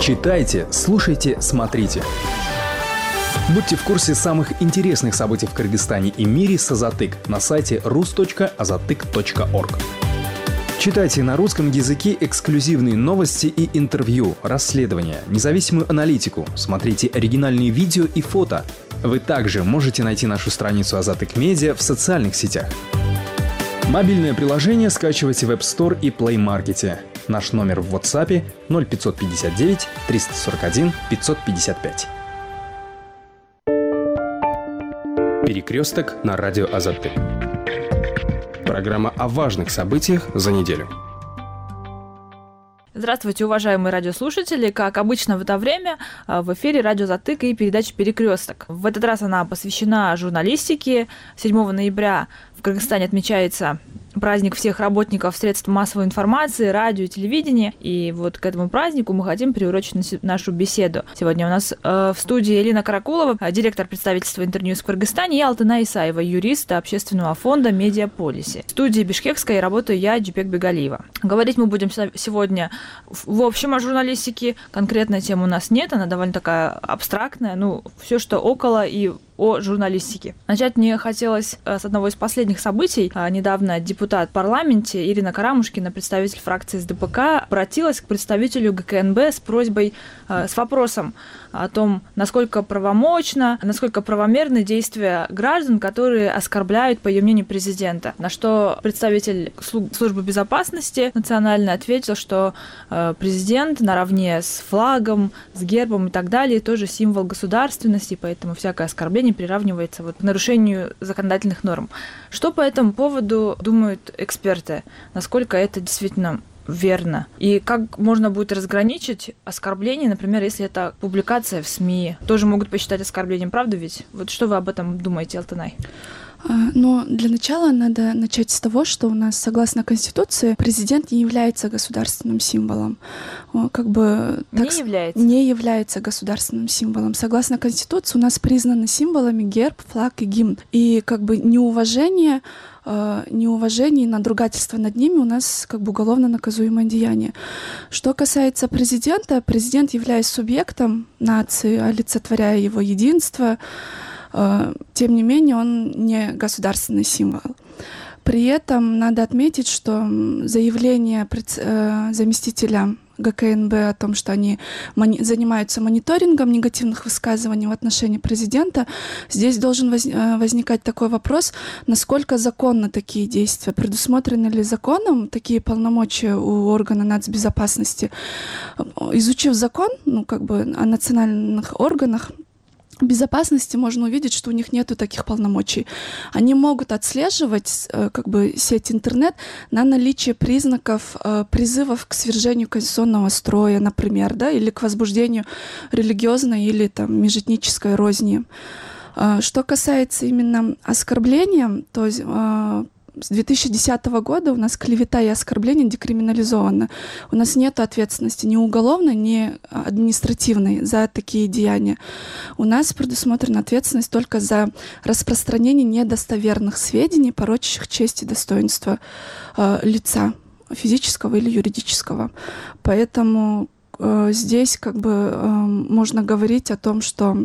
Читайте, слушайте, смотрите. Будьте в курсе самых интересных событий в Кыргызстане и мире с Азатык на сайте рус точка азатык точка орг. Читайте на русском языке эксклюзивные новости и интервью, расследования, независимую аналитику, смотрите оригинальные видео и фото. Вы также можете найти нашу страницу Азатык Медиа в социальных сетях. Мобильное приложение скачивайте в App Store и Play Market. Наш номер в WhatsApp ноль пятьсот пятьдесят девять триста сорок один пятьсот пятьдесят пять. Перекресток на радио Азатык. Программа о важных событиях за неделю. Здравствуйте, уважаемые радиослушатели. Как обычно в это время в эфире радио Азатык и передача «Перекресток». В этот раз она посвящена журналистике. седьмого ноября в Кыргызстане отмечается праздник всех работников средств массовой информации, радио и телевидения. И вот к этому празднику мы хотим приурочить нашу беседу. Сегодня у нас э, в студии Элина Каракулова, директор представительства Интерньюз в Кыргызстане, и Алтынай Исаева, юрист общественного фонда «Медиаполиси». В студии Бишкекской работаю я, Джипек Бегалиева. Говорить мы будем сегодня в общем о журналистике. Конкретной темы у нас нет, она довольно такая абстрактная. Ну, все, что около и о журналистике. Начать мне хотелось с одного из последних событий. Недавно депутат в парламенте Ирина Карамушкина, представитель фракции СДПК, обратилась к представителю ГКНБ с просьбой, с вопросом о том, насколько правомочно, насколько правомерны действия граждан, которые оскорбляют, по ее мнению, президента. На что представитель службы безопасности национальной ответил, что президент наравне с флагом, с гербом и так далее тоже символ государственности, поэтому всякое оскорбление приравнивается вот к нарушению законодательных норм. Что по этому поводу думают эксперты? Насколько это действительно верно? И как можно будет разграничить оскорбление, например, если это публикация в СМИ? Тоже могут посчитать оскорблением, правда ведь? Вот что вы об этом думаете, Алтынай? Но для начала надо начать с того, что у нас, согласно Конституции, президент не является государственным символом. Как бы, не так, является? Не является государственным символом. Согласно Конституции у нас признаны символами герб, флаг и гимн. И как бы неуважение неуважение и надругательство над ними у нас как бы уголовно наказуемое деяние. Что касается президента, президент, являясь субъектом нации, олицетворяя его единство, тем не менее, он не государственный символ. При этом надо отметить, что заявление заместителя ГКНБ о том, что они занимаются мониторингом негативных высказываний в отношении президента, здесь должен возникать такой вопрос, насколько законны такие действия, предусмотрены ли законом такие полномочия у органа нацбезопасности. Изучив закон, ну, как бы о национальных органах безопасности, можно увидеть, что у них нету таких полномочий. Они могут отслеживать как бы сеть интернет на наличие признаков призывов к свержению конституционного строя, например, да, или к возбуждению религиозной или там межэтнической розни. Что касается именно оскорбления, то с две тысячи десятого года у нас клевета и оскорбление декриминализовано. У нас нет ответственности ни уголовной, ни административной за такие деяния. У нас предусмотрена ответственность только за распространение недостоверных сведений, порочащих честь и достоинство э, лица, физического или юридического. Поэтому э, здесь как бы э, можно говорить о том, что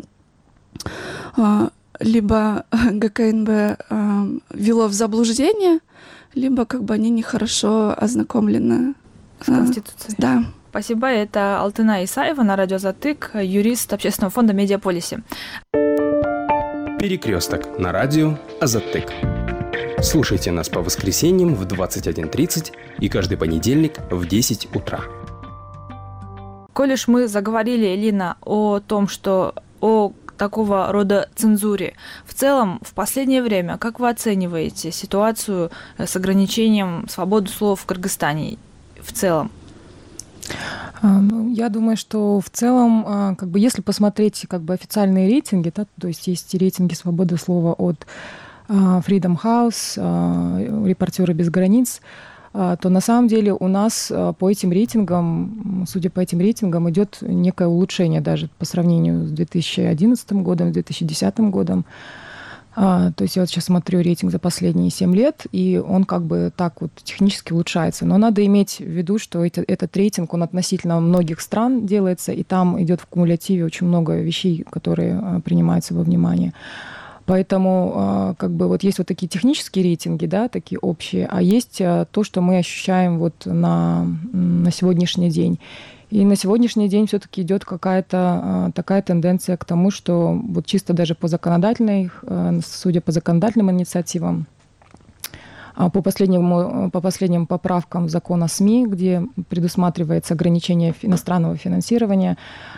э, либо ГКНБ э, вело в заблуждение, либо как бы они нехорошо ознакомлены с Конституцией. Э, да. Спасибо. Это Алтынай Исаева на радио Азатык, юрист общественного фонда «Медиаполиси». Перекресток на радио Азатык. Слушайте нас по воскресеньям в двадцать один тридцать и каждый понедельник в десять утра. Коль уж мы заговорили, Элина, о том, что о такого рода цензуре. В целом, в последнее время, как вы оцениваете ситуацию с ограничением свободы слова в Кыргызстане в целом? Я думаю, что в целом, как бы, если посмотреть как бы официальные рейтинги, да, то есть есть рейтинги свободы слова от Freedom House, Репортеры без границ, то на самом деле у нас по этим рейтингам, судя по этим рейтингам, идет некое улучшение даже по сравнению с две тысячи одиннадцатым годом, с две тысячи десятым годом. А, то есть я вот сейчас смотрю рейтинг за последние семь лет, и он как бы так вот технически улучшается. Но надо иметь в виду, что это, этот рейтинг, он относительно многих стран делается, и там идет в кумулятиве очень много вещей, которые а, принимаются во внимание. Поэтому а, как бы вот есть вот такие технические рейтинги, да, такие общие, а есть а, то, что мы ощущаем вот на, на сегодняшний день. И на сегодняшний день все-таки идет какая-то такая тенденция к тому, что вот чисто даже по законодательной, судя по законодательным инициативам, по последним, по последним поправкам закона СМИ, где предусматривается ограничение иностранного финансирования,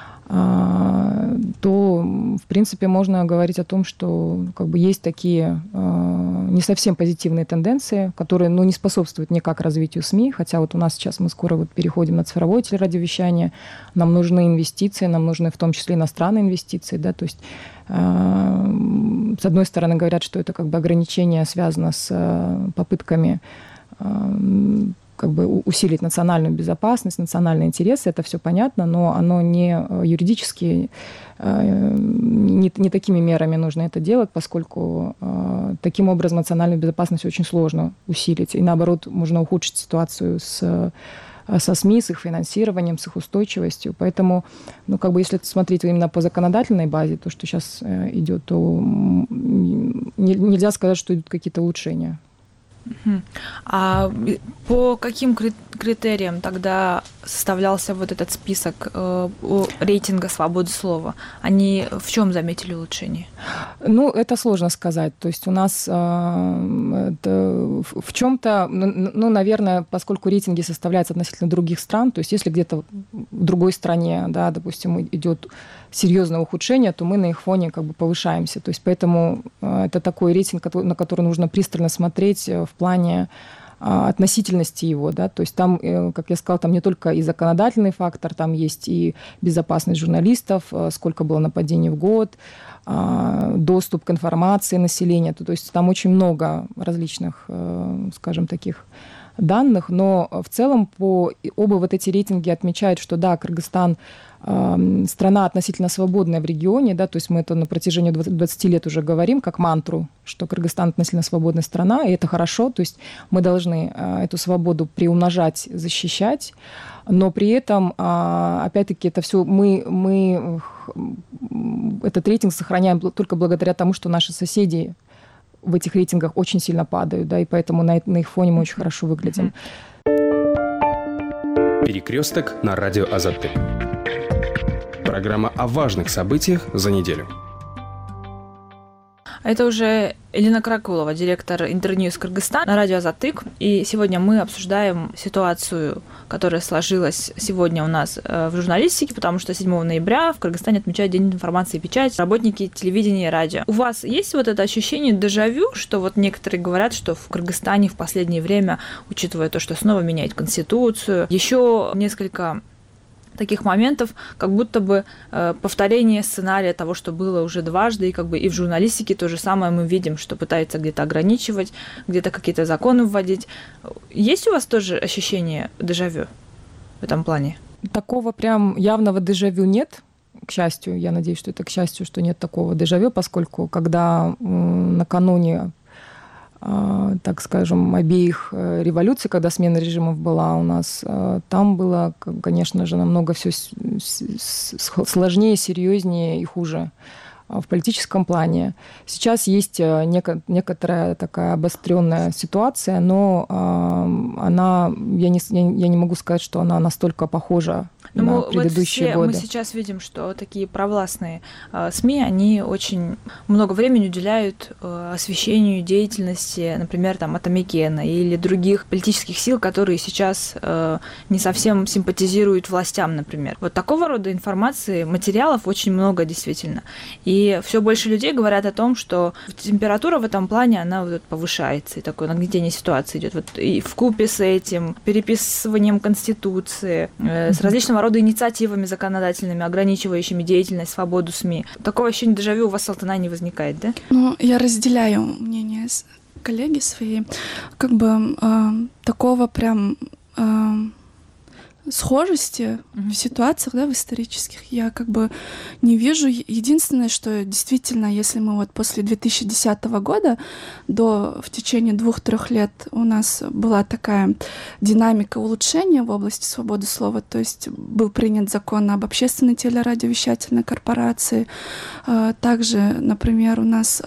то, в принципе, можно говорить о том, что как бы есть такие не совсем позитивные тенденции, которые ну, не способствуют никак развитию СМИ, хотя вот у нас сейчас мы скоро вот переходим на цифровое телерадиовещание, нам нужны инвестиции, нам нужны в том числе иностранные инвестиции, да, то есть с одной стороны говорят, что это как бы ограничение связано с попытками как бы усилить национальную безопасность, национальные интересы, это все понятно, но оно не юридически, не, не такими мерами нужно это делать, поскольку таким образом национальную безопасность очень сложно усилить, и наоборот можно ухудшить ситуацию с, со СМИ, с их финансированием, с их устойчивостью. Поэтому, ну, как бы, если смотреть именно по законодательной базе, то, что сейчас идет, то нельзя сказать, что идут какие-то улучшения. А по каким критериям тогда составлялся вот этот список э, рейтинга свободы слова? Они в чем заметили улучшение? Ну, это сложно сказать. То есть у нас э, это в чем-то, ну, наверное, поскольку рейтинги составляются относительно других стран, то есть если где-то в другой стране, да, допустим, идет серьезное ухудшение, то мы на их фоне как бы повышаемся. То есть поэтому э, это такой рейтинг, на который нужно пристально смотреть в плане относительности его, да, то есть там, как я сказала, там не только и законодательный фактор, там есть и безопасность журналистов, сколько было нападений в год, доступ к информации населения, то, то есть там очень много различных, скажем, таких данных, но в целом по оба вот эти рейтинги отмечают, что да, Кыргызстан э, страна относительно свободная в регионе, да, то есть мы это на протяжении двадцати лет уже говорим как мантру, что Кыргызстан относительно свободная страна, и это хорошо, то есть мы должны э, эту свободу приумножать, защищать, но при этом, э, опять-таки, это все мы, мы этот рейтинг сохраняем только благодаря тому, что наши соседи в этих рейтингах очень сильно падают, да, и поэтому на, на их фоне мы очень хорошо выглядим. Перекресток на радио Азаттык. Программа о важных событиях за неделю. Это уже Элина Каракулова, директор Интерньюз Кыргызстан на радио Азаттык. И сегодня мы обсуждаем ситуацию, которая сложилась сегодня у нас в журналистике, потому что седьмого ноября в Кыргызстане отмечают День информации и печати, работники телевидения и радио. У вас есть вот это ощущение дежавю, что вот некоторые говорят, что в Кыргызстане в последнее время, учитывая то, что снова меняют конституцию, еще несколько таких моментов, как будто бы э, повторение сценария того, что было уже дважды, и как бы и в журналистике то же самое мы видим, что пытаются где-то ограничивать, где-то какие-то законы вводить. Есть у вас тоже ощущение дежавю в этом плане? Такого прям явного дежавю нет, к счастью. Я надеюсь, что это к счастью, что нет такого дежавю, поскольку когда э, накануне так скажем, обеих революций, когда смена режимов была у нас, там было, конечно же, намного все сложнее, серьезнее и хуже в политическом плане. Сейчас есть некоторая такая обостренная ситуация, но она, я не, я не могу сказать, что она настолько похожа Но на мы, предыдущие вот все, годы. Мы сейчас видим, что такие провластные э, СМИ, они очень много времени уделяют э, освещению деятельности, например, там, Атамекена или других политических сил, которые сейчас э, не совсем симпатизируют властям, например. Вот такого рода информации, материалов очень много действительно. И все больше людей говорят о том, что температура в этом плане, она вот повышается, и такое нагнетение ситуации идет. Вот и вкупе с этим, переписыванием Конституции, э, с различного рода инициативами законодательными, ограничивающими деятельность, свободу СМИ. Такого ощущения дежавю у вас, Салтанай, не возникает, да? Ну, я разделяю мнение коллеги своей. Как бы э, такого прям э, схожести mm-hmm. в ситуациях, да, в исторических я как бы не вижу. Единственное, что действительно, если мы вот после две тысячи десятого года до в течение двух-трех лет у нас была такая динамика улучшения в области свободы слова, то есть был принят закон об общественной телерадиовещательной корпорации, также, например, у нас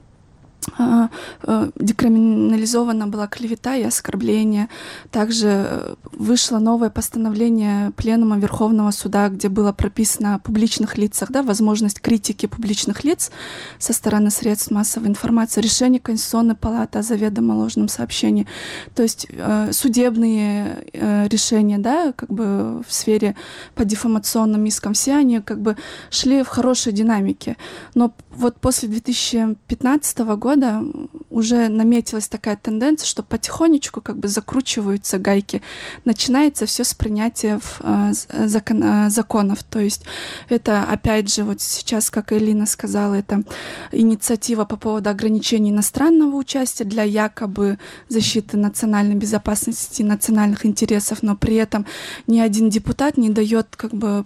декриминализована была клевета и оскорбление. Также вышло новое постановление Пленума Верховного Суда, где было прописано о публичных лицах, да, возможность критики публичных лиц со стороны средств массовой информации, решение Конституционной палаты о заведомо ложном сообщении. То есть э, судебные э, решения, да, как бы в сфере по дефамационным искам, все они как бы шли в хорошей динамике. Но вот после две тысячи пятнадцатого года уже наметилась такая тенденция, что потихонечку как бы закручиваются гайки. Начинается все с принятия э, закон, э, законов. То есть это, опять же, вот сейчас, как Элина сказала, это инициатива по поводу ограничения иностранного участия для якобы защиты национальной безопасности, национальных интересов, но при этом ни один депутат не дает как бы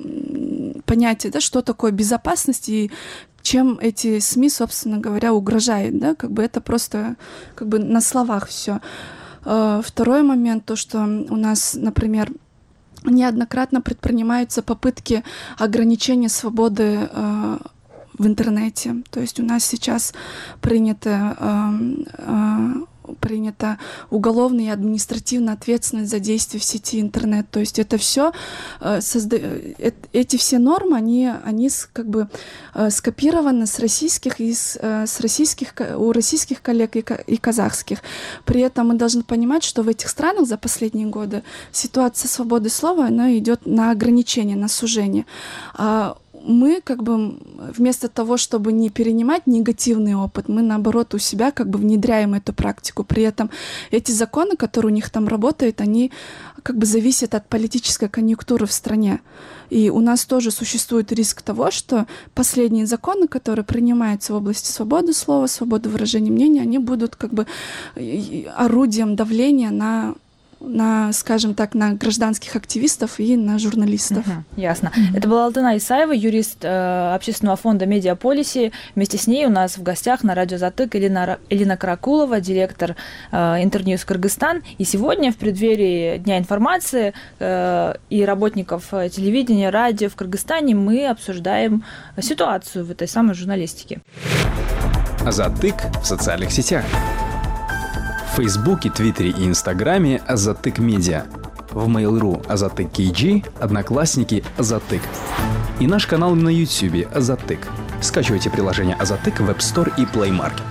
понятие, да, что такое безопасность и чем эти СМИ, собственно говоря, угрожают, да, как бы это просто как бы на словах все. Второй момент, то, что у нас, например, неоднократно предпринимаются попытки ограничения свободы э, в интернете. То есть у нас сейчас принято э, э, принята уголовная и административная ответственность за действия в сети интернет. То есть это все, э, созда... э, эти все нормы, они, они с, как бы э, скопированы с российских, и с, э, с российских, у российских коллег и, и казахских. При этом мы должны понимать, что в этих странах за последние годы ситуация свободы слова, она идет на ограничение, на сужение. А мы как бы вместо того, чтобы не перенимать негативный опыт, мы наоборот у себя как бы внедряем эту практику. При этом эти законы, которые у них там работают, они как бы зависят от политической конъюнктуры в стране. И у нас тоже существует риск того, что последние законы, которые принимаются в области свободы слова, свободы выражения мнения, они будут как бы орудием давления на на, скажем так, на гражданских активистов и на журналистов. Uh-huh, ясно. Uh-huh. Это была Алтынай Исаева, юрист э, общественного фонда Медиаполиси. Вместе с ней у нас в гостях на радио Затык Элина, Элина Каракулова, директор э, Интерньюз Кыргызстан. И сегодня в преддверии Дня информации э, и работников телевидения, радио в Кыргызстане мы обсуждаем ситуацию в этой самой журналистике. Затык в социальных сетях. В Фейсбуке, Твиттере и Инстаграме Азатык Медиа. В Mail.ru Азатык кей джи, Одноклассники Азатык. И наш канал на Ютубе Азатык. Скачивайте приложение Азатык в App Store и Play Market.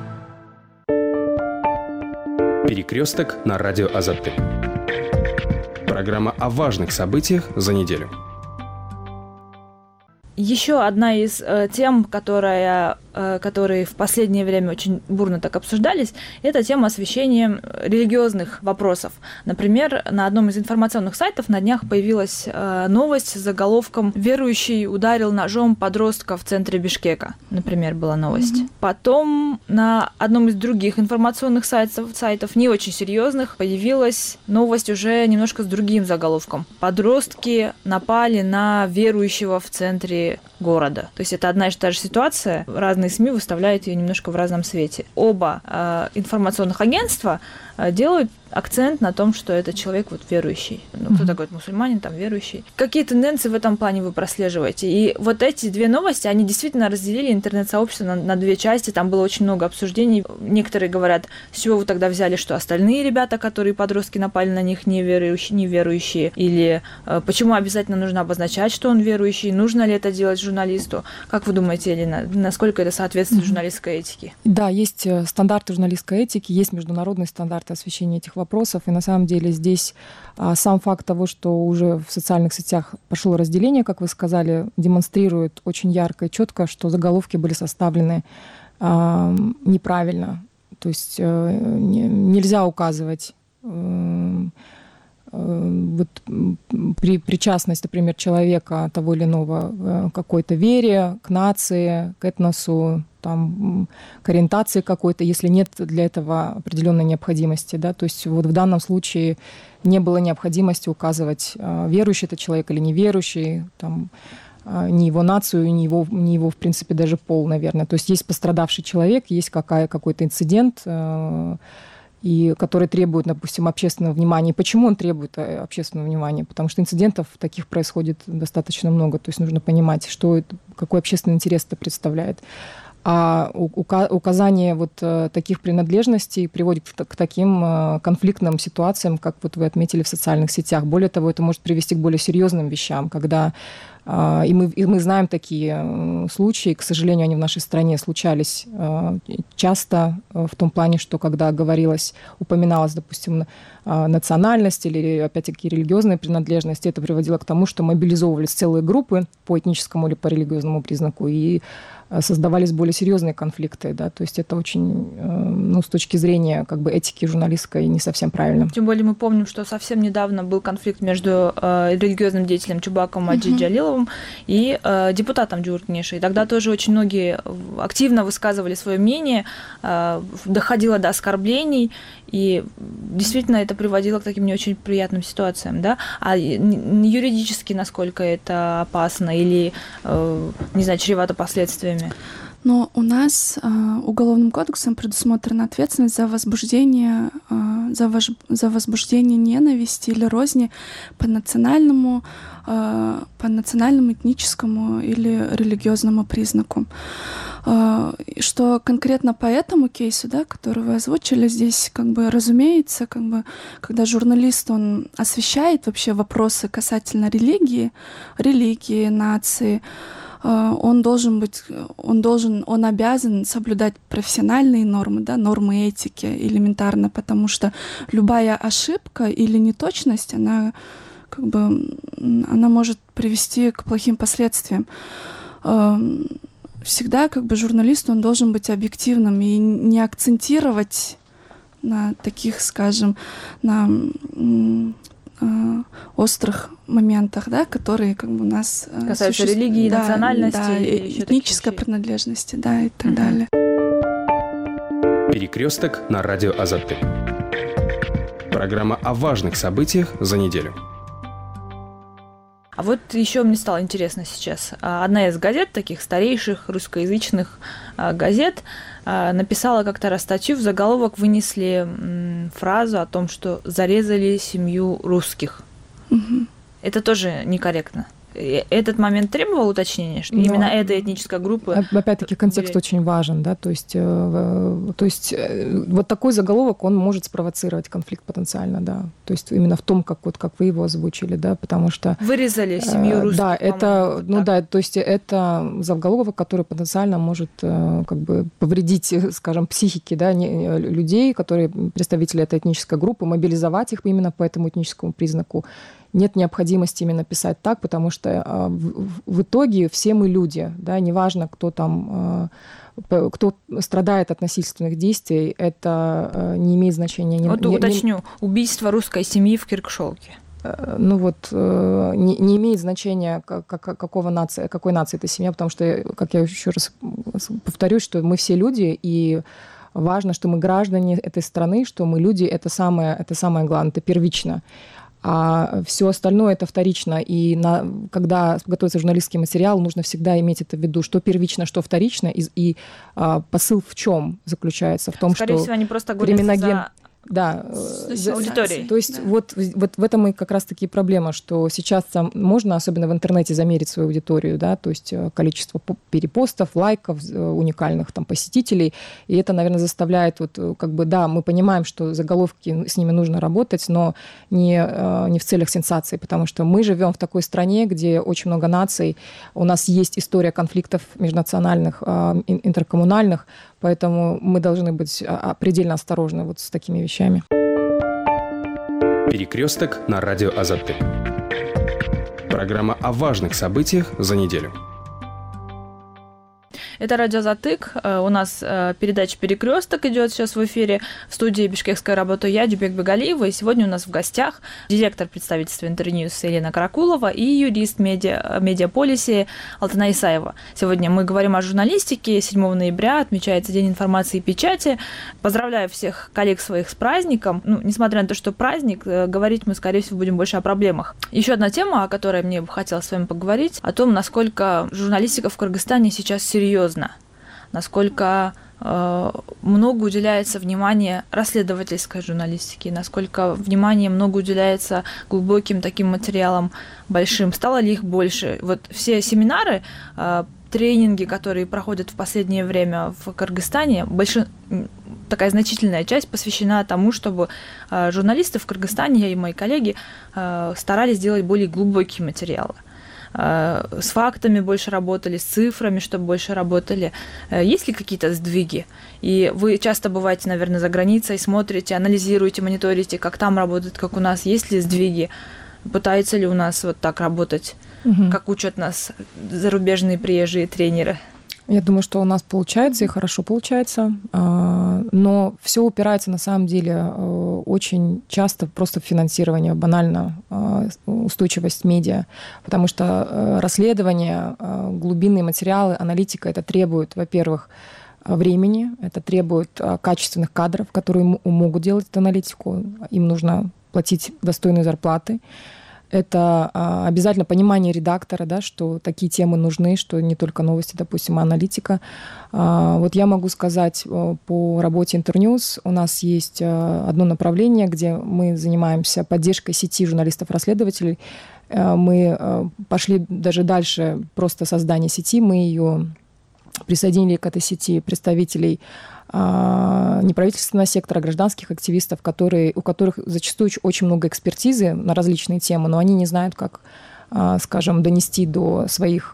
Перекресток на радио Азатык. Программа о важных событиях за неделю. Еще одна из э, тем, которая, э, которые в последнее время очень бурно так обсуждались, это тема освещения религиозных вопросов. Например, на одном из информационных сайтов на днях появилась э, новость с заголовком «Верующий ударил ножом подростка в центре Бишкека». Например, была новость. Mm-hmm. Потом на одном из других информационных сайтов, сайтов, не очень серьезных, появилась новость уже немножко с другим заголовком. Подростки напали на верующего в центре города. То есть это одна и та же ситуация. Разные СМИ выставляют ее немножко в разном свете. Оба э, информационных агентства э, делают акцент на том, что это человек вот верующий. Ну, кто mm-hmm. такой мусульманин, там верующий. Какие тенденции в этом плане вы прослеживаете? И вот эти две новости, они действительно разделили интернет-сообщество на, на две части. Там было очень много обсуждений. Некоторые говорят, с чего вы тогда взяли, что остальные ребята, которые подростки напали на них, неверующие, неверующие? Или э, почему обязательно нужно обозначать, что он верующий? Нужно ли это делать журналисту? Как вы думаете, Элина, насколько это соответствует mm-hmm. журналистской этике? Да, есть стандарты журналистской этики, есть международные стандарты освещения этих вопросов. И на самом деле здесь а, сам факт того, что уже в социальных сетях пошло разделение, как вы сказали, демонстрирует очень ярко и четко, что заголовки были составлены а, неправильно. То есть а, не, нельзя указывать а, вот при причастность, например, человека того или иного к какой-то вере, к нации, к этносу там, к ориентации какой-то, если нет для этого определенной необходимости. Да? То есть вот в данном случае не было необходимости указывать, верующий это человек или неверующий, там, ни его нацию, ни его, ни его, в принципе, даже пол, наверное. То есть есть пострадавший человек, есть какая, какой-то инцидент, и который требует, допустим, общественного внимания. И почему он требует общественного внимания? Потому что инцидентов таких происходит достаточно много. То есть нужно понимать, что это, какой общественный интерес это представляет. А указание вот таких принадлежностей приводит к таким конфликтным ситуациям, как вот вы отметили в социальных сетях. Более того, это может привести к более серьезным вещам, когда и мы, и мы знаем такие случаи, к сожалению, они в нашей стране случались часто в том плане, что когда говорилось, упоминалась, допустим, национальность или, опять-таки, религиозная принадлежность, это приводило к тому, что мобилизовывались целые группы по этническому или по религиозному признаку, и создавались более серьезные конфликты, да, то есть это очень, ну, с точки зрения как бы этики журналистской не совсем правильно. Тем более мы помним, что совсем недавно был конфликт между э, религиозным деятелем Чубаком Маджид Джалиловым и э, депутатом Джуркнешей. Тогда тоже очень многие активно высказывали свое мнение, э, доходило до оскорблений, и действительно это приводило к таким не очень приятным ситуациям, да, а юридически насколько это опасно или, э, не знаю, чревато последствиями? Но у нас э, уголовным кодексом предусмотрена ответственность за возбуждение, э, за, вож, за возбуждение ненависти или розни по национальному, э, по национальному, этническому или религиозному признаку. Э, что конкретно по этому кейсу, да, который вы озвучили, здесь, как бы, разумеется, как бы, когда журналист, он освещает вообще вопросы касательно религии, религии, нации, он должен быть, он должен, он обязан соблюдать профессиональные нормы, да, нормы этики элементарно, потому что любая ошибка или неточность, она как бы, она может привести к плохим последствиям. Всегда как бы журналист, он должен быть объективным и не акцентировать на таких, скажем, на острых моментах, да, которые как бы у нас касаются суще... религии, да, национальности, да, и этнической принадлежности, да, и так mm-hmm. далее. Перекресток на радио Азаттык. Программа о важных событиях за неделю. А вот еще мне стало интересно сейчас. Одна из газет, таких старейших русскоязычных газет, написала как-то раз статью, в заголовок вынесли фразу о том, что зарезали семью русских. Угу. Это тоже некорректно. Этот момент требовал уточнения, что Но, именно эта этническая группа... Опять-таки контекст были... очень важен, да, то есть, э, то есть э, вот такой заголовок, он может спровоцировать конфликт потенциально, да, то есть именно в том, как, вот, как вы его озвучили, да, потому что... Вырезали семью русских, э, Да, это, вот ну так. да, то есть это заголовок, который потенциально может э, как бы повредить, скажем, психике, да, не, людей, которые представители этой этнической группы, мобилизовать их именно по этому этническому признаку. Нет необходимости именно писать так, потому что э, в, в итоге все мы люди, да, неважно, кто там, э, кто страдает от насильственных действий, это э, не имеет значения. Вот не, уточню, не... убийство русской семьи в Киркшолке. Э, ну вот, э, не, не имеет значения, как, какого нации, какой нации эта семья, потому что, как я еще раз повторюсь, что мы все люди, и важно, что мы граждане этой страны, что мы люди, это самое, это самое главное, это первично. А все остальное это вторично. И на, когда готовится журналистский материал, нужно всегда иметь это в виду, что первично, что вторично. И, и а, посыл в чем заключается? В том, Скорее что всего, они просто гонятся за... Да, аудиторией. То есть да. вот, вот в этом и как раз-таки проблема, что сейчас там можно, особенно в интернете, замерить свою аудиторию, да, то есть количество перепостов, лайков, уникальных там посетителей, и это, наверное, заставляет вот как бы, да, мы понимаем, что заголовки, с ними нужно работать, но не, не в целях сенсации, потому что мы живем в такой стране, где очень много наций, у нас есть история конфликтов межнациональных, интеркоммунальных, поэтому мы должны быть предельно осторожны вот с такими вещами. Перекресток на радио Азаттык. Программа о важных событиях за неделю. Это радио «Затык». У нас передача «Перекресток» идет сейчас в эфире. В студии бишкекская работа я, Дюбек Бегалиева. И сегодня у нас в гостях директор представительства Интерньюз Елена Каракулова и юрист медиа, медиаполиси Алтынай Исаева. Сегодня мы говорим о журналистике. седьмого ноября отмечается День информации и печати. Поздравляю всех коллег своих с праздником. Ну, несмотря на то, что праздник, говорить мы, скорее всего, будем больше о проблемах. Еще одна тема, о которой мне бы хотелось с вами поговорить, о том, насколько журналистика в Кыргызстане сейчас серьезна, насколько э, много уделяется внимания расследовательской журналистике, насколько внимания много уделяется глубоким таким материалам большим. Стало ли их больше? Вот все семинары, э, тренинги, которые проходят в последнее время в Кыргызстане, больш... такая значительная часть посвящена тому, чтобы э, журналисты в Кыргызстане, я и мои коллеги, э, старались делать более глубокие материалы. С фактами больше работали, с цифрами, чтобы больше работали. Есть ли какие-то сдвиги? И вы часто бываете, наверное, за границей, смотрите, анализируете, мониторите, как там работает, как у нас. Есть ли сдвиги? Пытаются ли у нас вот так работать, угу. как учат нас зарубежные приезжие тренеры? Я думаю, что у нас получается и хорошо получается, но все упирается на самом деле очень часто просто в финансирование, банально устойчивость медиа, потому что расследование, глубинные материалы, аналитика это требует, во-первых, времени, это требует качественных кадров, которые могут делать эту аналитику, им нужно платить достойные зарплаты. Это а, обязательно понимание редактора, да, что такие темы нужны, что не только новости, допустим, а аналитика. А, вот я могу сказать по работе Интерньюз, у нас есть а, одно направление, где мы занимаемся поддержкой сети журналистов-расследователей. А, мы а, пошли даже дальше просто создания сети, мы ее присоединили к этой сети представителей неправительственного сектора, гражданских активистов, которые, у которых зачастую очень много экспертизы на различные темы, но они не знают, как, скажем, донести до своих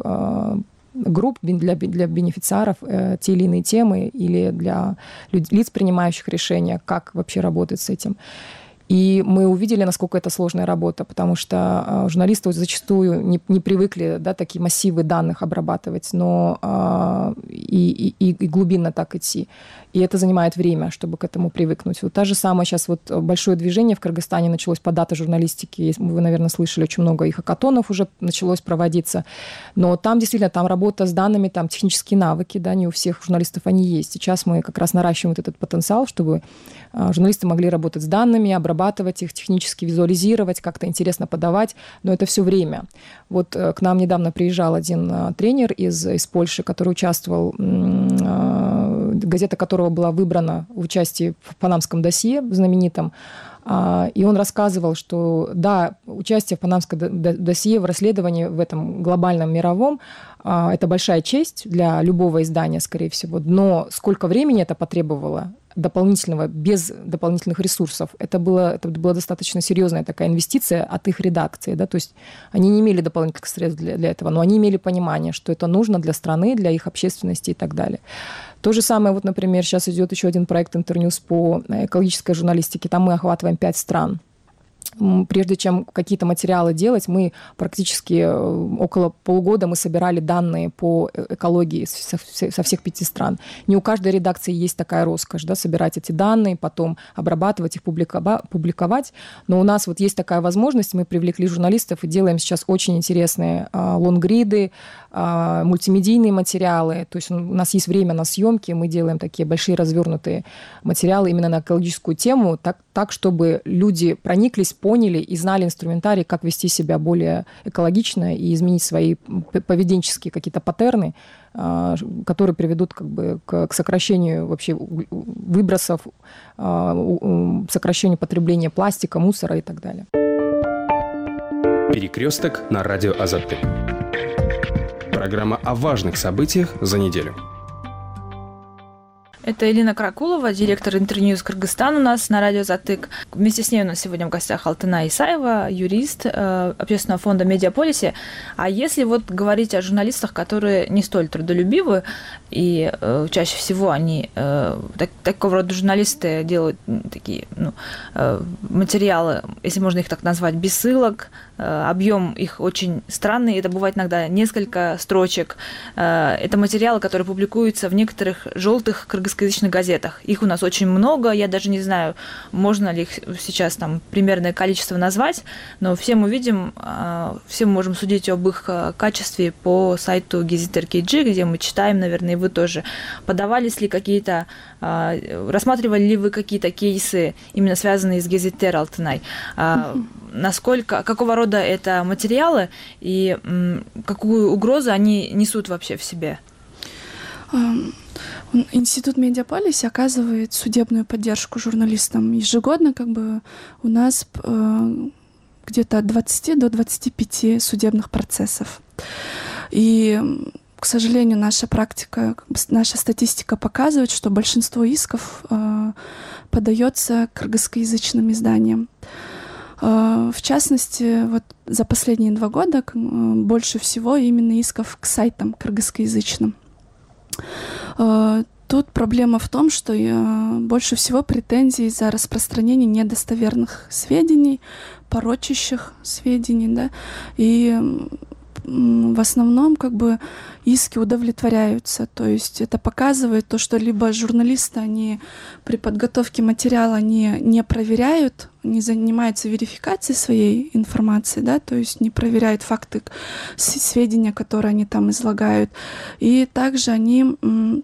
групп для, для бенефициаров те или иные темы или для лиц, принимающих решения, как вообще работать с этим. И мы увидели, насколько это сложная работа, потому что журналисты зачастую не, не привыкли, да, такие массивы данных обрабатывать, но а, и, и, и глубинно так идти. И это занимает время, чтобы к этому привыкнуть. Вот та же самая сейчас вот большое движение в Кыргызстане началось по дата журналистики. Вы, наверное, слышали, очень много и хакатонов уже началось проводиться. Но там действительно там работа с данными, там технические навыки, да, не у всех журналистов они есть. Сейчас мы как раз наращиваем вот этот потенциал, чтобы журналисты могли работать с данными, обрабатывать их, технически визуализировать, как-то интересно подавать, но это все время. Вот к нам недавно приезжал один тренер из, из Польши, который участвовал, газета которого была выбрана в участии в панамском досье знаменитом, и он рассказывал, что да, участие в панамском досье в расследовании в этом глобальном мировом – это большая честь для любого издания, скорее всего, но сколько времени это потребовало, дополнительного, без дополнительных ресурсов. Это, было, это была достаточно серьезная такая инвестиция от их редакции. Да? То есть они не имели дополнительных средств для, для этого, но они имели понимание, что это нужно для страны, для их общественности и так далее. То же самое, вот, например, сейчас идет еще один проект Интерньюз по экологической журналистике. Там мы охватываем пять стран. Прежде чем какие-то материалы делать, мы практически около полгода мы собирали данные по экологии со, со всех пяти стран. Не у каждой редакции есть такая роскошь, да, собирать эти данные, потом обрабатывать их, публиковать. Но у нас вот есть такая возможность, мы привлекли журналистов и делаем сейчас очень интересные а, лонгриды, а, мультимедийные материалы. То есть у нас есть время на съемки, мы делаем такие большие развернутые материалы именно на экологическую тему, так, так чтобы люди прониклись, поняли и знали инструментарий, как вести себя более экологично и изменить свои поведенческие какие-то паттерны, которые приведут как бы к сокращению вообще выбросов, сокращению потребления пластика, мусора и так далее. Перекресток на радио Азаттык. Программа о важных событиях за неделю. Это Елена Каракулова, директор Интерньюз Кыргызстан у нас на радио «Затык». Вместе с ней у нас сегодня в гостях Алтынай Исаева, юрист э, общественного фонда «Медиаполиси». А если вот говорить о журналистах, которые не столь трудолюбивы, и э, чаще всего они, э, так, такого рода журналисты делают такие ну, э, материалы, если можно их так назвать, без ссылок, объем их очень странный, это бывает иногда несколько строчек. Это материалы, которые публикуются в некоторых желтых кыргызскоязычных газетах. Их у нас очень много, я даже не знаю, можно ли их сейчас там примерное количество назвать, но все мы видим, все мы можем судить об их качестве по сайту Гезитер Кейджи, где мы читаем, наверное, и вы тоже. Подавались ли какие-то, рассматривали ли вы какие-то кейсы, именно связанные с Гезитер Алтынай? Насколько, какого рода это материалы и какую угрозу они несут вообще в себе? Институт Медиаполис оказывает судебную поддержку журналистам. Ежегодно как бы у нас где-то от двадцати до двадцати пяти судебных процессов. И, к сожалению, наша практика, наша статистика показывает, что большинство исков э, подается кыргызскоязычным изданиям. Э, в частности, вот за последние два года э, больше всего именно исков к сайтам кыргызскоязычным. Э, Тут проблема в том, что э, больше всего претензий за распространение недостоверных сведений, порочащих сведений, да, и м, в основном как бы иски удовлетворяются. То есть это показывает то, что либо журналисты, они при подготовке материала они не проверяют, не занимаются верификацией своей информации, да, то есть не проверяют факты, сведения, которые они там излагают, и также они м,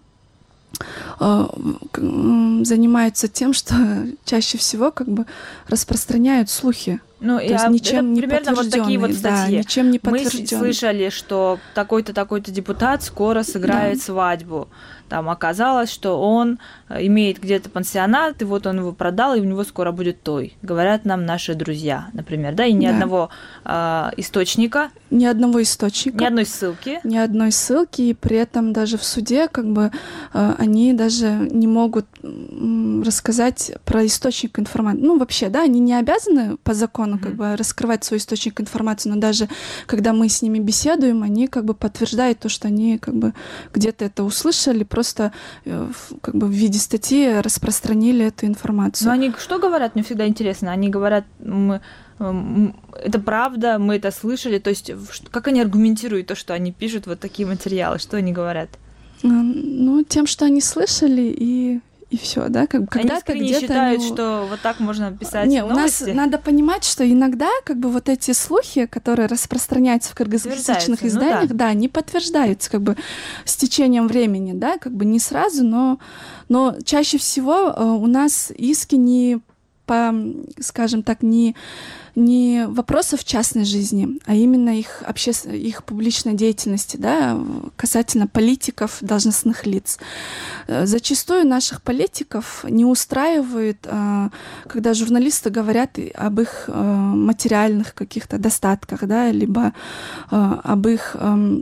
занимаются тем, что чаще всего как бы распространяют слухи. Ну, то есть ничем не примерно вот такие вот статьи. Да, ничем не Мы подтвержденные. слышали, что такой-то, такой-то депутат скоро сыграет да. свадьбу. Там оказалось, что он имеет где-то пансионат, и вот он его продал, и у него скоро будет той. Говорят нам наши друзья, например, да, и ни да. одного э, источника. Ни одного источника. Ни одной ссылки. Ни одной ссылки, и при этом даже в суде как бы э, они даже не могут м, рассказать про источник информации. Ну, вообще, да, они не обязаны по закону mm-hmm. как бы раскрывать свой источник информации, но даже когда мы с ними беседуем, они как бы подтверждают то, что они как бы где-то это услышали, просто э, как бы в виде статьи распространили эту информацию. Но они что говорят? Мне всегда интересно. Они говорят, мы, это правда, мы это слышали. То есть как они аргументируют то, что они пишут вот такие материалы? Что они говорят? Ну, тем, что они слышали, и и все, да, как бы когда-то они где-то считают, они... что вот так можно писать Не, новости? У нас надо понимать, что иногда как бы вот эти слухи, которые распространяются в кыргызскоязычных изданиях, ну, да. да, они подтверждаются как бы с течением времени, да, как бы не сразу, но, но чаще всего э, у нас иски не по, скажем так, не не вопросов частной жизни, а именно их, обще... их публичной деятельности, да, касательно политиков, должностных лиц. Зачастую наших политиков не устраивает, когда журналисты говорят об их материальных каких-то достатках, да, либо об их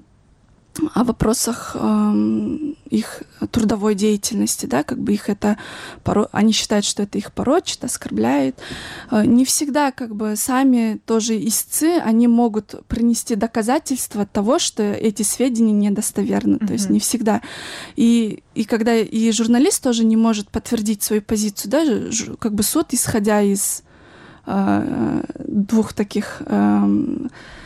о вопросах э, их трудовой деятельности, да, как бы их это, поро... они считают, что это их порочит, оскорбляет. Э, не всегда, как бы, сами тоже истцы, они могут принести доказательства того, что эти сведения недостоверны, mm-hmm. то есть не всегда. И, и когда и журналист тоже не может подтвердить свою позицию, да, ж, как бы суд, исходя из э, двух таких э,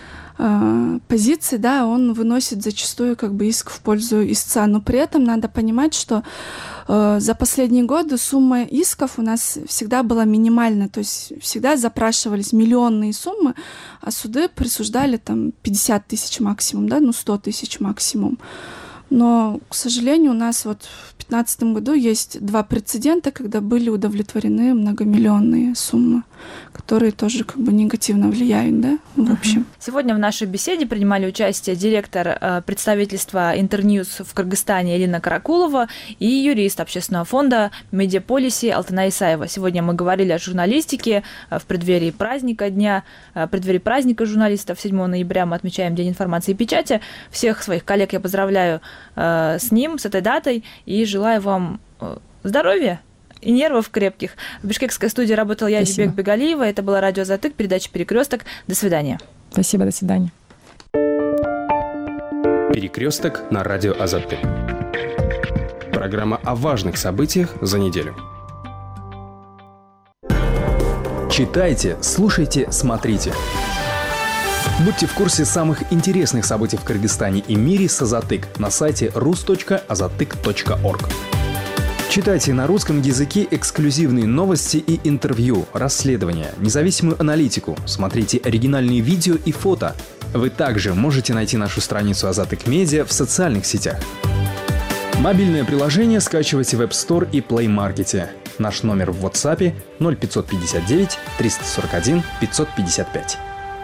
позиций, да, он выносит зачастую как бы иск в пользу истца. Но при этом надо понимать, что э, за последние годы сумма исков у нас всегда была минимальная, то есть всегда запрашивались миллионные суммы, а суды присуждали там пятьдесят тысяч максимум, да, ну сто тысяч максимум. Но, к сожалению, у нас вот в две тысячи пятнадцатом году есть два прецедента, когда были удовлетворены многомиллионные суммы, которые тоже как бы негативно влияют, да, в общем. Сегодня в нашей беседе принимали участие директор представительства Интерньюз в Кыргызстане Элина Каракулова и юрист общественного фонда Медиаполиси Алтынай Исаева. Сегодня мы говорили о журналистике в преддверии праздника дня, в преддверии праздника журналистов. седьмого ноября мы отмечаем День информации и печати. Всех своих коллег я поздравляю с ним, с этой датой, и желаю вам здоровья и нервов крепких. В бишкекской студии работала я, Дибек Бегалиева. Это была радио Азатык, передача «Перекресток». До свидания. Спасибо, до свидания. «Перекресток» на радио Азатык. Программа о важных событиях за неделю. Читайте, слушайте, смотрите. Будьте в курсе самых интересных событий в Кыргызстане и мире с Азатык на сайте рус точка азатык точка орг. Читайте на русском языке эксклюзивные новости и интервью, расследования, независимую аналитику, смотрите оригинальные видео и фото. Вы также можете найти нашу страницу Азатык Медиа в социальных сетях. Мобильное приложение скачивайте в App Store и Play Market. Наш номер в WhatsApp ноль пятьсот пятьдесят девять триста сорок один пятьсот пятьдесят пять.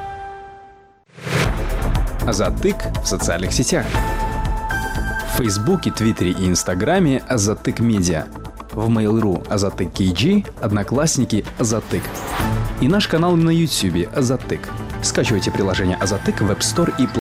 Азатык в социальных сетях. В Фейсбуке, Твиттере и Инстаграме Азатык Медиа. В Mail.ru Азатык кей джи, Одноклассники Азатык. И наш канал на Ютубе Азатык. Скачивайте приложение Азатык в App Store и Play